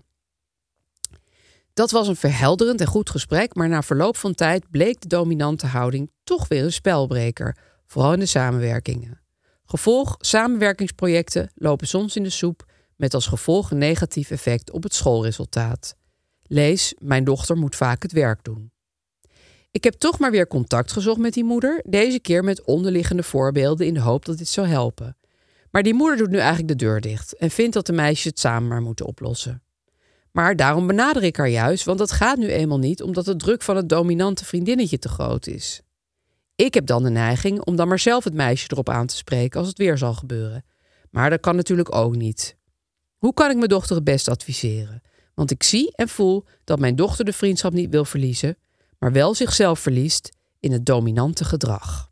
Dat was een verhelderend en goed gesprek, maar na verloop van tijd bleek de dominante houding toch weer een spelbreker, vooral in de samenwerkingen. Gevolg, samenwerkingsprojecten lopen soms in de soep met als gevolg een negatief effect op het schoolresultaat. Lees, mijn dochter moet vaak het werk doen. Ik heb toch maar weer contact gezocht met die moeder, deze keer met onderliggende voorbeelden in de hoop dat dit zou helpen. Maar die moeder doet nu eigenlijk de deur dicht en vindt dat de meisjes het samen maar moeten oplossen. Maar daarom benader ik haar juist, want dat gaat nu eenmaal niet omdat de druk van het dominante vriendinnetje te groot is. Ik heb dan de neiging om dan maar zelf het meisje erop aan te spreken als het weer zal gebeuren. Maar dat kan natuurlijk ook niet. Hoe kan ik mijn dochter het best adviseren? Want ik zie en voel dat mijn dochter de vriendschap niet wil verliezen, maar wel zichzelf verliest in het dominante gedrag.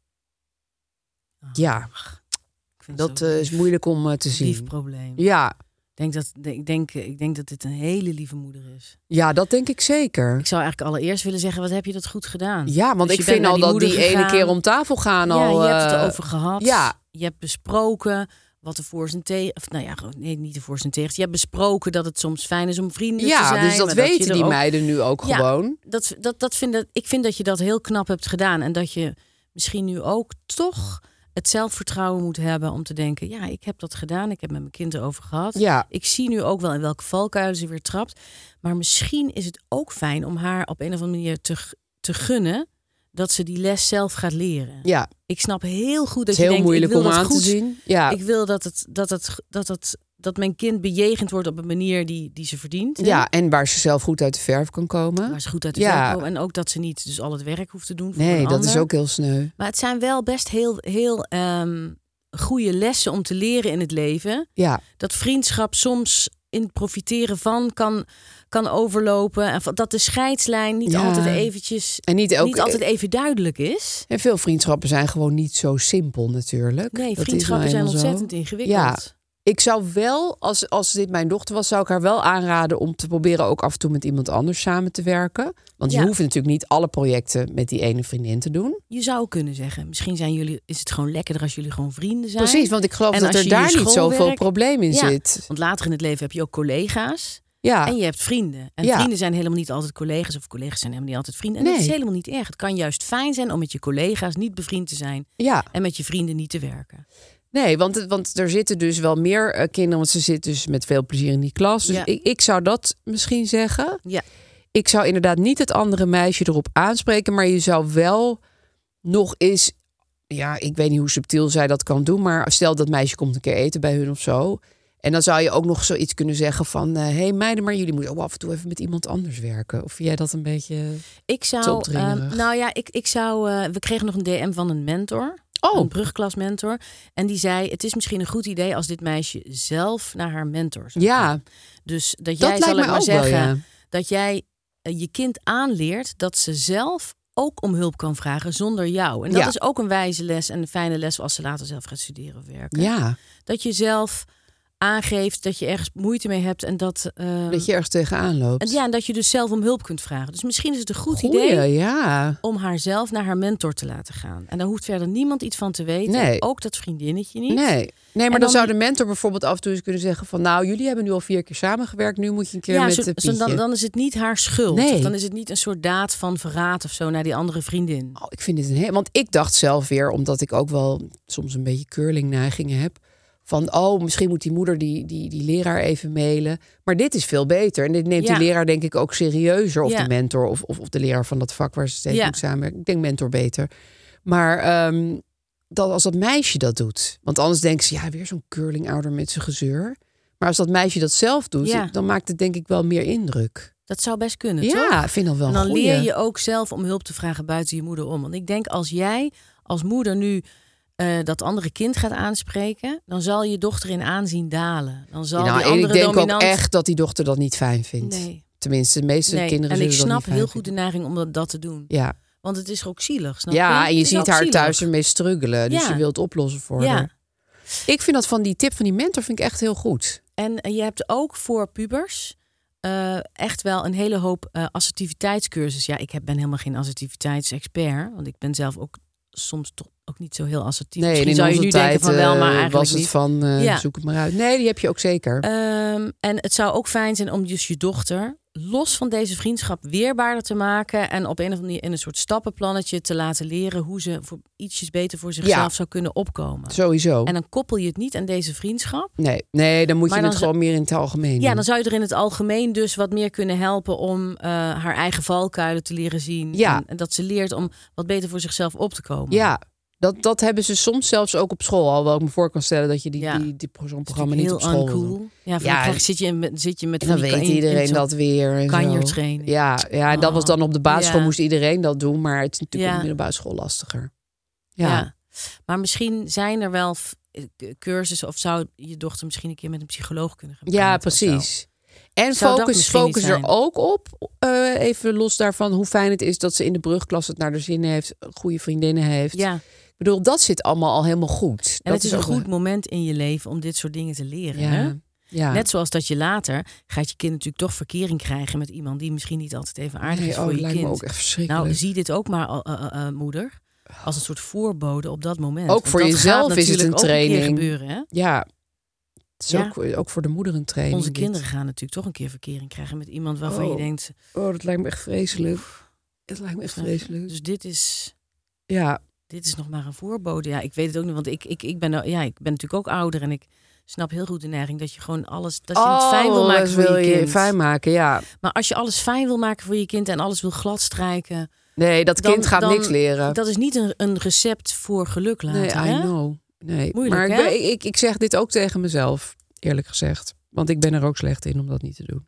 Ja, Ik vind dat het zo eh, is moeilijk om eh, te een lief zien. probleem. Ja, Ik denk, dat, ik, denk, ik denk dat dit een hele lieve moeder is. ja, dat denk ik zeker. Ik zou eigenlijk allereerst willen zeggen, wat heb je dat goed gedaan? Ja, want Dus ik je bent vind naar al die dat die moeder ene gegaan. keer om tafel gaan Ja, al... je hebt het eh, erover gehad. ja. Je hebt besproken wat de voor's en tegen... Of, nou ja, gewoon- nee, niet de voor's en tegens. Je hebt besproken dat het soms fijn is om vrienden te Ja, zijn. dus dat maar je weten er die ook- meiden nu ook Ja, gewoon. Dat, dat, dat vind dat, ik vind dat je dat heel knap hebt gedaan. En dat je misschien nu ook toch het zelfvertrouwen moet hebben om te denken... ja, ik heb dat gedaan, ik heb met mijn kind erover gehad. Ja. Ik zie nu ook wel in welke valkuilen ze weer trapt. Maar misschien is het ook fijn om haar op een of andere manier te, te gunnen... dat ze die les zelf gaat leren. Ja, Ik snap heel goed het dat is je heel denkt... moeilijk ik wil om dat aan goed, te zien. Ja, Ik wil dat, het, dat, het, dat, het, dat mijn kind bejegend wordt op een manier die, die ze verdient. hè? ja, en waar ze zelf goed uit de verf kan komen. Waar ze goed uit de Ja. verf komen. En ook dat ze niet dus al het werk hoeft te doen voor Nee, een dat ander. is ook heel sneu. Maar het zijn wel best heel, heel ehm, goede lessen om te leren in het leven. Ja, Dat vriendschap soms in het profiteren van kan, kan overlopen. En van- dat de scheidslijn niet Ja. altijd eventjes... en niet ook... niet altijd even duidelijk is. En veel vriendschappen zijn gewoon niet zo simpel natuurlijk. Nee, Dat is vriendschappen nou zijn eenmaal zo. ontzettend ingewikkeld. Ja. Ik zou wel, als, als dit mijn dochter was, zou ik haar wel aanraden om te proberen ook af en toe met iemand anders samen te werken. Want je Ja. hoeft natuurlijk niet alle projecten met die ene vriendin te doen. Je zou kunnen zeggen, misschien zijn jullie, is het gewoon lekkerder als jullie gewoon vrienden zijn. Precies, want ik geloof En dat als er je daar je niet zoveel schoolwerk- probleem in Ja, zit. Want later in het leven heb je ook collega's. Ja, En je hebt vrienden. En Ja. vrienden zijn helemaal niet altijd collega's. Of collega's zijn helemaal niet altijd vrienden. En dat Nee. is helemaal niet erg. Het kan juist fijn zijn om met je collega's niet bevriend te zijn. ja. En met je vrienden niet te werken. Nee, want, het- want er zitten dus wel meer eh, kinderen, want ze zitten dus met veel plezier in die klas. Dus Ja. ik, ik zou dat misschien zeggen. Ja. Ik zou inderdaad niet het andere meisje erop aanspreken, maar je zou wel nog eens, ja, ik weet niet hoe subtiel zij dat kan doen, maar stel dat meisje komt een keer eten bij hun of zo. En dan zou je ook nog zoiets kunnen zeggen van, hé hey meiden, maar jullie moeten ook af en toe even met iemand anders werken. Of vind jij dat een beetje... Ik Te zou, opdringerig. ehm, nou ja, ik, ik zou, eh, we kregen nog een D M van een mentor. Oh. Een brugklasmentor. En die zei, het is misschien een goed idee als dit meisje zelf naar haar mentor zou Ja, gaan. Dus dat dat jij, lijkt zal ik mij maar ook wel, zeggen, ja. dat jij eh, je kind aanleert dat ze zelf ook om hulp kan vragen zonder jou. En dat Ja. is ook een wijze les en een fijne les als ze later zelf gaat studeren of werken. Ja, Dat je zelf aangeeft dat je ergens moeite mee hebt en dat... eh, dat je ergens tegenaan loopt. en ja, en dat je dus zelf om hulp kunt vragen. Dus misschien is het een goed Goeie, idee ja. om haar zelf naar haar mentor te laten gaan. En daar hoeft verder niemand iets van te weten. Nee. Ook dat vriendinnetje niet. Nee, nee maar En dan, dan- zou de mentor bijvoorbeeld af en toe eens kunnen zeggen van, nou, jullie hebben nu al vier keer samengewerkt, nu moet je een keer Ja, met zo, de zo Pietje. dan, dan is het niet haar schuld. Nee. Of dan is het niet een soort daad van verraad of zo naar die andere vriendin. Oh, ik vind dit een heel... Want ik dacht zelf weer, omdat ik ook wel soms een beetje curling-neigingen heb, van, oh, misschien moet die moeder die, die, die leraar even mailen. Maar dit is veel beter. En dit neemt Ja. die leraar denk ik ook serieuzer. Of Ja. de mentor of, of, of de leraar van dat vak waar ze steeds Ja. moet samenwerken. Ik denk mentor beter. Maar ehm, dat als dat meisje dat doet. Want anders denken ze, ja, weer zo'n curling-ouder met zijn gezeur. Maar als dat meisje dat zelf doet, Ja. dan maakt het denk ik wel meer indruk. Dat zou best kunnen, toch? Ja, ik vind dat wel En een dan goeie. leer je ook zelf om hulp te vragen buiten je moeder om. Want ik denk als jij als moeder nu eh, dat andere kind gaat aanspreken, dan zal je dochter in aanzien dalen. Dan zal Nou, die en andere ik denk dominant... ook echt dat die dochter dat niet fijn vindt. Nee. Tenminste, de meeste Nee. kinderen En ik zullen dat snap niet fijn heel goed de vinden. neiging om dat, dat te doen. Ja, Want het is ook zielig, snap je? ja en je Het is ziet ook haar zielig. thuis ermee struggelen. Dus Ja. je wilt oplossen voor Ja. haar. Ik vind dat van die tip van die mentor vind ik echt heel goed. En eh, je hebt ook voor pubers eh, echt wel een hele hoop eh assertiviteitscursus. Ja, ik heb, ben helemaal geen assertiviteitsexpert. Want ik ben zelf ook soms toch ook niet zo heel assertief. Nee, en Misschien in zou je onze nu tijd denken van wel, maar eh, eigenlijk was het niet. van eh, Ja. zoek het maar uit. Nee, die heb je ook zeker. Ehm, en het zou ook fijn zijn om dus je dochter los van deze vriendschap weerbaarder te maken. En op een of andere manier in een soort stappenplannetje te laten leren hoe ze voor ietsjes beter voor zichzelf Ja. zou kunnen opkomen. Sowieso. En dan koppel je het niet aan deze vriendschap. Nee, nee, dan moet Maar je dan het zou- gewoon meer in het algemeen Ja, doen. dan zou je er in het algemeen dus wat meer kunnen helpen om eh, haar eigen valkuilen te leren zien. Ja. En, en dat ze leert om wat beter voor zichzelf op te komen. Ja, dat, dat hebben ze soms zelfs ook op school. Alhoewel ik me voor kan stellen dat je die, Ja. die, die, zo'n Dat is programma niet op natuurlijk school heel wil doen. uncool. Ja, van Ja, dan krijg, zit, je met, zit je met En dan van die weet kan- in- in iedereen zo'n dat weer. En kanjertraining. zo. Ja, ja dat was dan op de basisschool Ja. moest iedereen dat doen. Maar het is natuurlijk Ja. op de middelbare school lastiger. Ja. Ja. Maar misschien zijn er wel f- eh, cursussen of zou je dochter misschien een keer met een psycholoog kunnen gaan Ja, praten of zo. precies. En Zou dat focus, misschien focus niet er zijn? ook op, eh, even los daarvan, hoe fijn het is dat ze in de brugklas het naar de zin heeft, goede vriendinnen heeft. Ja, Ik bedoel, dat zit allemaal al helemaal goed. en dat het is een ook goed wel- moment in je leven om dit soort dingen te leren. Hè? Ja, ja. Net zoals dat je later gaat je kind natuurlijk toch verkering krijgen met iemand die misschien niet altijd even aardig Nee, is oh, voor het je lijkt kind. me ook echt verschrikkelijk. Nou, zie dit ook maar, uh, uh, uh, moeder, als een soort voorbode op dat moment. Ook Want voor dat jezelf gaat is het natuurlijk een ook keer training. gebeuren, hè? Ja, het is Ja. ook, ook voor de moeder een training. Onze dit. kinderen gaan natuurlijk toch een keer verkering krijgen met iemand waarvan je Oh. denkt. Oh, dat lijkt me echt vreselijk. Het lijkt me echt vreselijk. Dus dit is, Ja, dit is nog maar een voorbode. Ja, ik weet het ook niet, want ik, ik, ik, ben, nou- ja, ik ben natuurlijk ook ouder en ik snap heel goed de neiging dat je gewoon alles, dat je het fijn wil maken alles voor wil je kind. fijn maken, ja. Maar als je alles fijn wil maken voor je kind en alles wil gladstrijken, Nee, dat Dan- kind gaat dan- niks leren. dat is niet een, een recept voor geluk later. Nee, I hè? know. Nee, Moeilijk, maar ik, hè? ben- ik, ik, ik zeg dit ook tegen mezelf, eerlijk gezegd. Want ik ben er ook slecht in om dat niet te doen.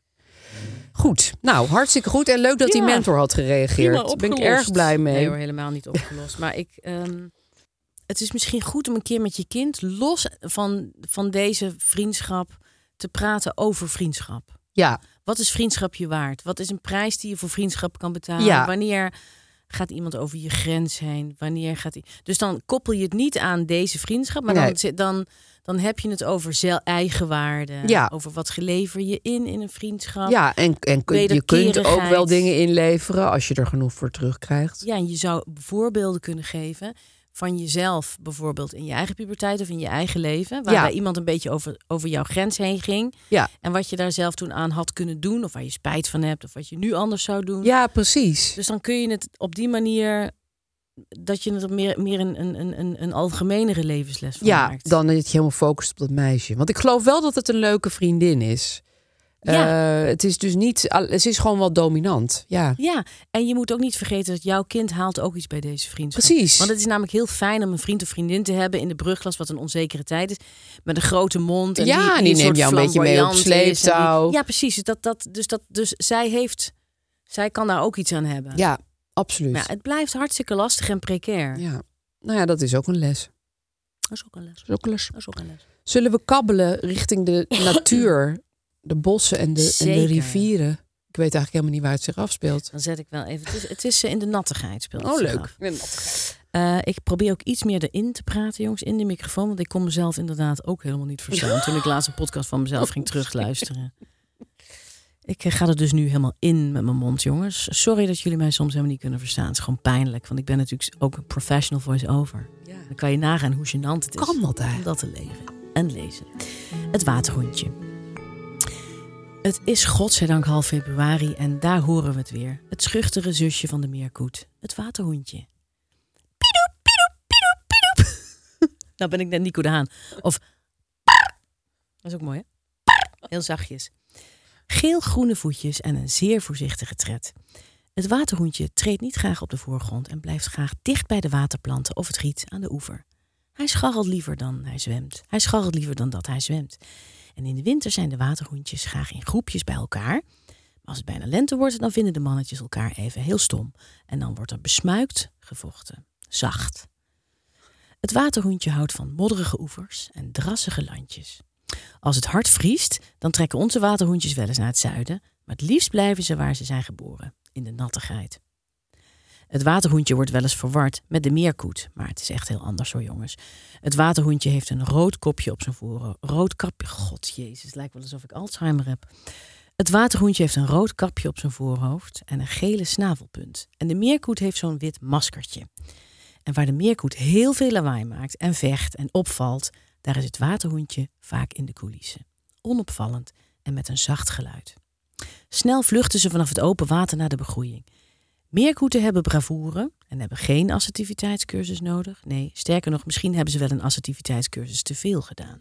Goed, nou, hartstikke goed. En leuk dat die Ja. mentor had Prima gereageerd. Daar ben ik opgelost. erg blij mee. Nee hoor, helemaal niet opgelost. Maar ik, ehm, het is misschien goed om een keer met je kind los van, van deze vriendschap te praten over vriendschap. Ja, Wat is vriendschap je waard? Wat is een prijs die je voor vriendschap kan betalen? Ja. Wanneer gaat iemand over je grens heen? Wanneer gaat hij? Dus dan koppel je het niet aan deze vriendschap, maar Nee. dan, dan, dan heb je het over zel- eigenwaarde. Ja. Over wat lever je in in een vriendschap. Ja, en, en kun- je kunt ook Wederkerigheid. wel dingen inleveren als je er genoeg voor terugkrijgt. Ja, en je zou voorbeelden kunnen geven van jezelf, bijvoorbeeld in je eigen puberteit of in je eigen leven, waarbij Ja. iemand een beetje over, over jouw grens heen ging. Ja. En wat je daar zelf toen aan had kunnen doen, of waar je spijt van hebt, of wat je nu anders zou doen. Ja, precies. Dus dan kun je het op die manier, dat je het op meer, meer een, een, een, een algemenere levensles van Ja, maakt. dan dat je helemaal focust op dat meisje. Want ik geloof wel dat het een leuke vriendin is. Ja. Eh, het is dus niet, al- ze is gewoon wel dominant. Ja, Ja, en je moet ook niet vergeten dat jouw kind haalt ook iets bij deze vriendschap. precies. Want het is namelijk heel fijn om een vriend of vriendin te hebben in de brugklas, wat een onzekere tijd is, met een grote mond. En Ja, die, en die die een neemt soort jou een beetje mee op flamboyant is en die- sleeptouw. Ja, precies. Dus, dat, dat, dus, dat, dus zij heeft, zij kan daar ook iets aan hebben. Ja, absoluut. Maar ja, het blijft hartstikke lastig en precair. Ja. Nou ja, dat is ook een les. Dat is ook een les. Dat is ook een les. Dat is ook een les. Zullen we kabbelen richting de natuur, de bossen en de, en de Zeker. rivieren? Ik weet eigenlijk helemaal niet waar het zich afspeelt. Dan zet ik wel even. Het is, het is eh, in de nattigheid speelt het Oh, zich leuk. af. In de nattigheid. Eh, ik probeer ook iets meer erin te praten, jongens, in de microfoon. Want ik kon mezelf inderdaad ook helemaal niet verstaan toen ik laatst een podcast van mezelf ging terugluisteren. Ik eh, ga er dus nu helemaal in met mijn mond, jongens. Sorry dat jullie mij soms helemaal niet kunnen verstaan. Het is gewoon pijnlijk, want ik ben natuurlijk ook een professional voice-over. Ja. Dan kan je nagaan hoe gênant het is Kan dat om eigenlijk? dat te leven en lezen. Het waterhondje. Het is godzijdank half februari en daar horen we het weer. Het schuchtere zusje van de meerkoet. Het waterhondje. Piedoep, piedoep, piedoep, piedoep. Nou ben ik net Nico de Haan. Of dat is ook mooi, hè? Heel zachtjes. Geel-groene voetjes en een zeer voorzichtige tred. Het waterhoentje treedt niet graag op de voorgrond en blijft graag dicht bij de waterplanten of het riet aan de oever. Hij scharrelt liever dan hij zwemt. Hij scharrelt liever dan dat hij zwemt. En in de winter zijn de waterhoentjes graag in groepjes bij elkaar. Maar als het bijna lente wordt, dan vinden de mannetjes elkaar even heel stom. En dan wordt er besmuikt gevochten. Zacht. Het waterhoentje houdt van modderige oevers en drassige landjes. Als het hard vriest, dan trekken onze waterhoentjes wel eens naar het zuiden. Maar het liefst blijven ze waar ze zijn geboren, in de nattigheid. Het waterhoentje wordt wel eens verward met de meerkoet. Maar het is echt heel anders hoor, jongens. Het waterhoentje heeft een rood kopje op zijn voorhoofd. Rood kapje. God jezus, het lijkt wel alsof ik Alzheimer heb. Het waterhoentje heeft een rood kapje op zijn voorhoofd en een gele snavelpunt. En de meerkoet heeft zo'n wit maskertje. En waar de meerkoet heel veel lawaai maakt en vecht en opvalt, daar is het waterhoentje vaak in de coulissen. Onopvallend en met een zacht geluid. Snel vluchten ze vanaf het open water naar de begroeiing. Meerkoeten hebben bravoure en hebben geen assertiviteitscursus nodig. Nee, sterker nog, misschien hebben ze wel een assertiviteitscursus te veel gedaan.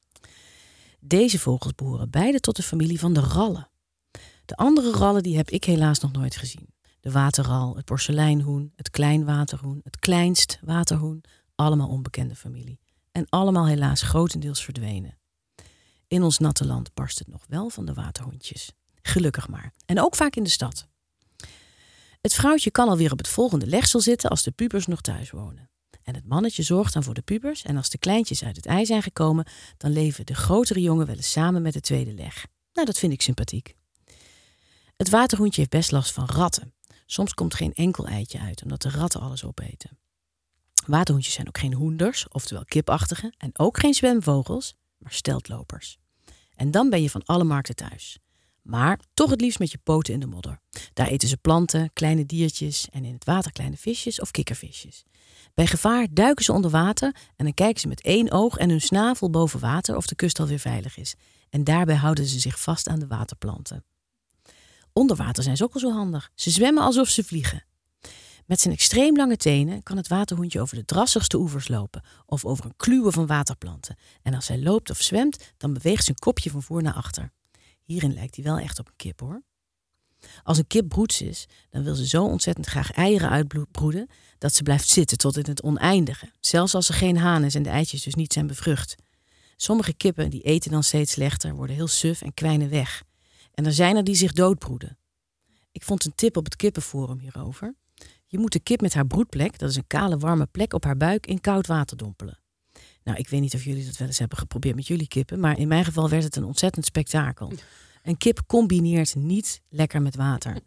Deze vogels behoren beide tot de familie van de rallen. De andere rallen die heb ik helaas nog nooit gezien. De waterral, het porseleinhoen, het kleinwaterhoen, het kleinst waterhoen. Allemaal onbekende familie. En allemaal helaas grotendeels verdwenen. In ons natte land barst het nog wel van de waterhoentjes. Gelukkig maar. En ook vaak in de stad. Het vrouwtje kan alweer op het volgende legsel zitten als de pubers nog thuis wonen. En het mannetje zorgt dan voor de pubers. En als de kleintjes uit het ei zijn gekomen, dan leven de grotere jongen wel eens samen met de tweede leg. Nou, dat vind ik sympathiek. Het waterhoentje heeft best last van ratten. Soms komt geen enkel eitje uit, omdat de ratten alles opeten. Waterhoentjes zijn ook geen hoenders, oftewel kipachtige, en ook geen zwemvogels, maar steltlopers. En dan ben je van alle markten thuis. Maar toch het liefst met je poten in de modder. Daar eten ze planten, kleine diertjes en in het water kleine visjes of kikkervisjes. Bij gevaar duiken ze onder water en dan kijken ze met één oog en hun snavel boven water of de kust alweer veilig is. En daarbij houden ze zich vast aan de waterplanten. Onder water zijn ze ook al zo handig. Ze zwemmen alsof ze vliegen. Met zijn extreem lange tenen kan het waterhoentje over de drassigste oevers lopen of over een kluwe van waterplanten. En als hij loopt of zwemt, dan beweegt zijn kopje van voor naar achter. Hierin lijkt hij wel echt op een kip, hoor. Als een kip broeds is, dan wil ze zo ontzettend graag eieren uitbroeden dat ze blijft zitten tot in het oneindige. Zelfs als er geen haan is en de eitjes dus niet zijn bevrucht. Sommige kippen die eten dan steeds slechter, worden heel suf en kwijnen weg. En er zijn er die zich doodbroeden. Ik vond een tip op het kippenforum hierover. Je moet de kip met haar broedplek, dat is een kale warme plek, op haar buik in koud water dompelen. Nou, ik weet niet of jullie dat wel eens hebben geprobeerd met jullie kippen, maar in mijn geval werd het een ontzettend spektakel. Een kip combineert niet lekker met water.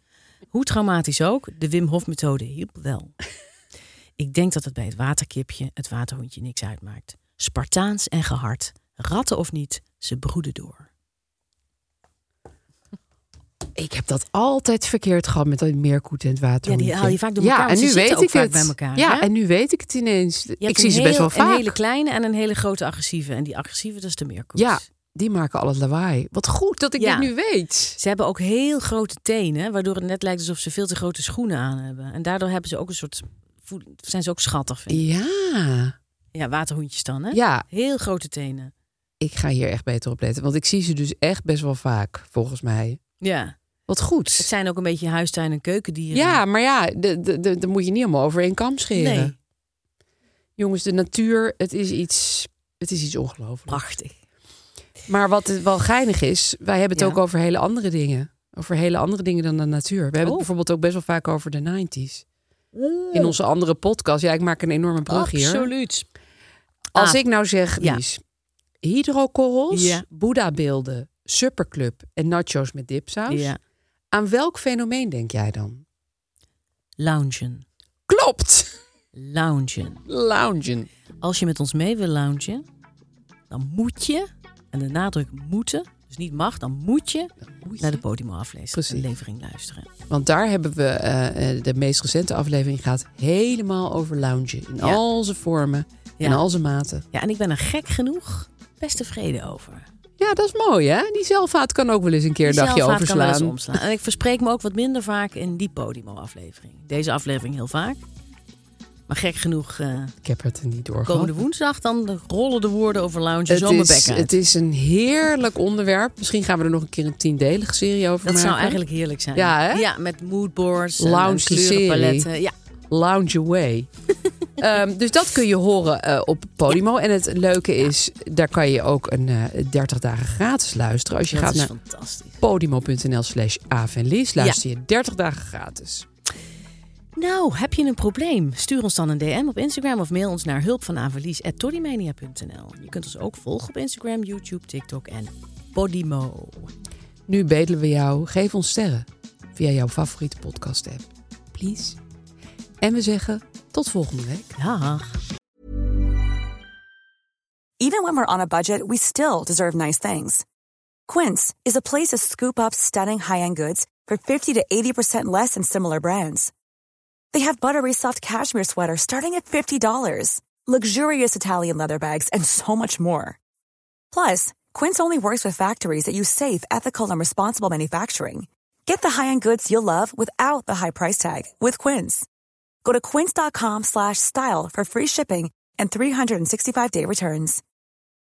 Hoe traumatisch ook, de Wim Hof methode hielp wel. Ik denk dat het bij het waterkipje, het waterhondje, niks uitmaakt. Spartaans en gehard. Ratten of niet, ze broeden door. Ik heb dat altijd verkeerd gehad met dat meerkoet en het waterhondje. Ja, die haal je vaak door elkaar. Ja, en nu nu weet ik vaak het. bij elkaar. Ja, hè? en nu weet ik het ineens. Je Ik hebt zie een ze heel, best wel vaak. Een hele kleine en een hele grote agressieve. En die agressieve, dat is de meerkoet. Ja, die maken al het lawaai. Wat goed dat ik Ja. dit nu weet. Ze hebben ook heel grote tenen, waardoor het net lijkt alsof ze veel te grote schoenen aan hebben. En daardoor hebben ze ook een soort, voed- zijn ze ook schattig, vind ik. Ja, Ja, waterhoendjes dan, hè? ja, Heel grote tenen. ik ga hier echt beter op letten. Want ik zie ze dus echt best wel vaak, volgens mij. Ja. Wat goed. Het zijn ook een beetje huistuin- en keukendieren. Ja, maar ja, de, de, de, de moet je niet allemaal over één kam scheren. Nee. Jongens, de natuur, het is iets, het is iets ongelooflijk. Prachtig. Maar wat het wel geinig is, wij hebben het Ja. ook over hele andere dingen. Over hele andere dingen dan de natuur. We hebben Oh. het bijvoorbeeld ook best wel vaak over de negentig. In onze andere podcast. Ja, ik maak een enorme brug hier. Absoluut. Als Ah. ik nou zeg, Ja. Lies, hydrokorrels, Ja. Boeddha-beelden, Supperclub en nachos met dipsaus. Ja. Aan welk fenomeen denk jij dan? Loungen. Klopt! Loungen. Loungen. Als je met ons mee wil loungen, dan moet je, en de nadruk moeten, dus niet mag, dan moet je moet je. naar de Podimo-aflevering Precies. luisteren. Want daar hebben we eh, eh, de meest recente aflevering gaat helemaal over loungen. In Ja. al zijn vormen en Ja. al zijn maten. Ja, en ik ben er gek genoeg best tevreden over. Ja, dat is mooi, hè? Die zelfhaat kan ook wel eens een keer een Die dagje zelfhaat kan wel eens overslaan. omslaan. En ik verspreek me ook wat minder vaak in die Podimo-aflevering. Deze aflevering heel vaak. Maar gek genoeg, eh, Ik heb het er niet doorgehad. komende woensdag, dan rollen de woorden over lounge Het zo mijn bek is, uit. het is een heerlijk onderwerp. Misschien gaan we er nog een keer een tiendelige serie over Dat maken. zou eigenlijk heerlijk zijn. Ja, hè? Ja, met moodboards, en- Lounge en de serie. kleurenpaletten. Ja. Lounge Away. Ehm, dus dat kun je horen eh, op Podimo. En het leuke is, daar kan je ook een eh, dertig dagen gratis luisteren. Als je Dat gaat is naar fantastisch. podimo.nl slash Aaf en Lies, luister je dertig dagen gratis. Nou, heb je een probleem? Stuur ons dan een D M op Instagram of mail ons naar hulpvanavelies at toddymania punt n l. Je kunt ons ook volgen op Instagram, YouTube, TikTok en Podimo. Nu bedelen we jou, geef ons sterren via jouw favoriete podcast app. Please. En we zeggen tot volgende week. Dag. Even when we're on a budget, we still deserve nice things. Quince is a place to scoop up stunning high-end goods for fifty to eighty percent less than similar brands. They have buttery soft cashmere sweaters starting at fifty dollars, luxurious Italian leather bags, and so much more. Plus, Quince only works with factories that use safe, ethical, and responsible manufacturing. Get the high-end goods you'll love without the high price tag with Quince. Go to quince.com slash style for free shipping and three sixty-five day returns.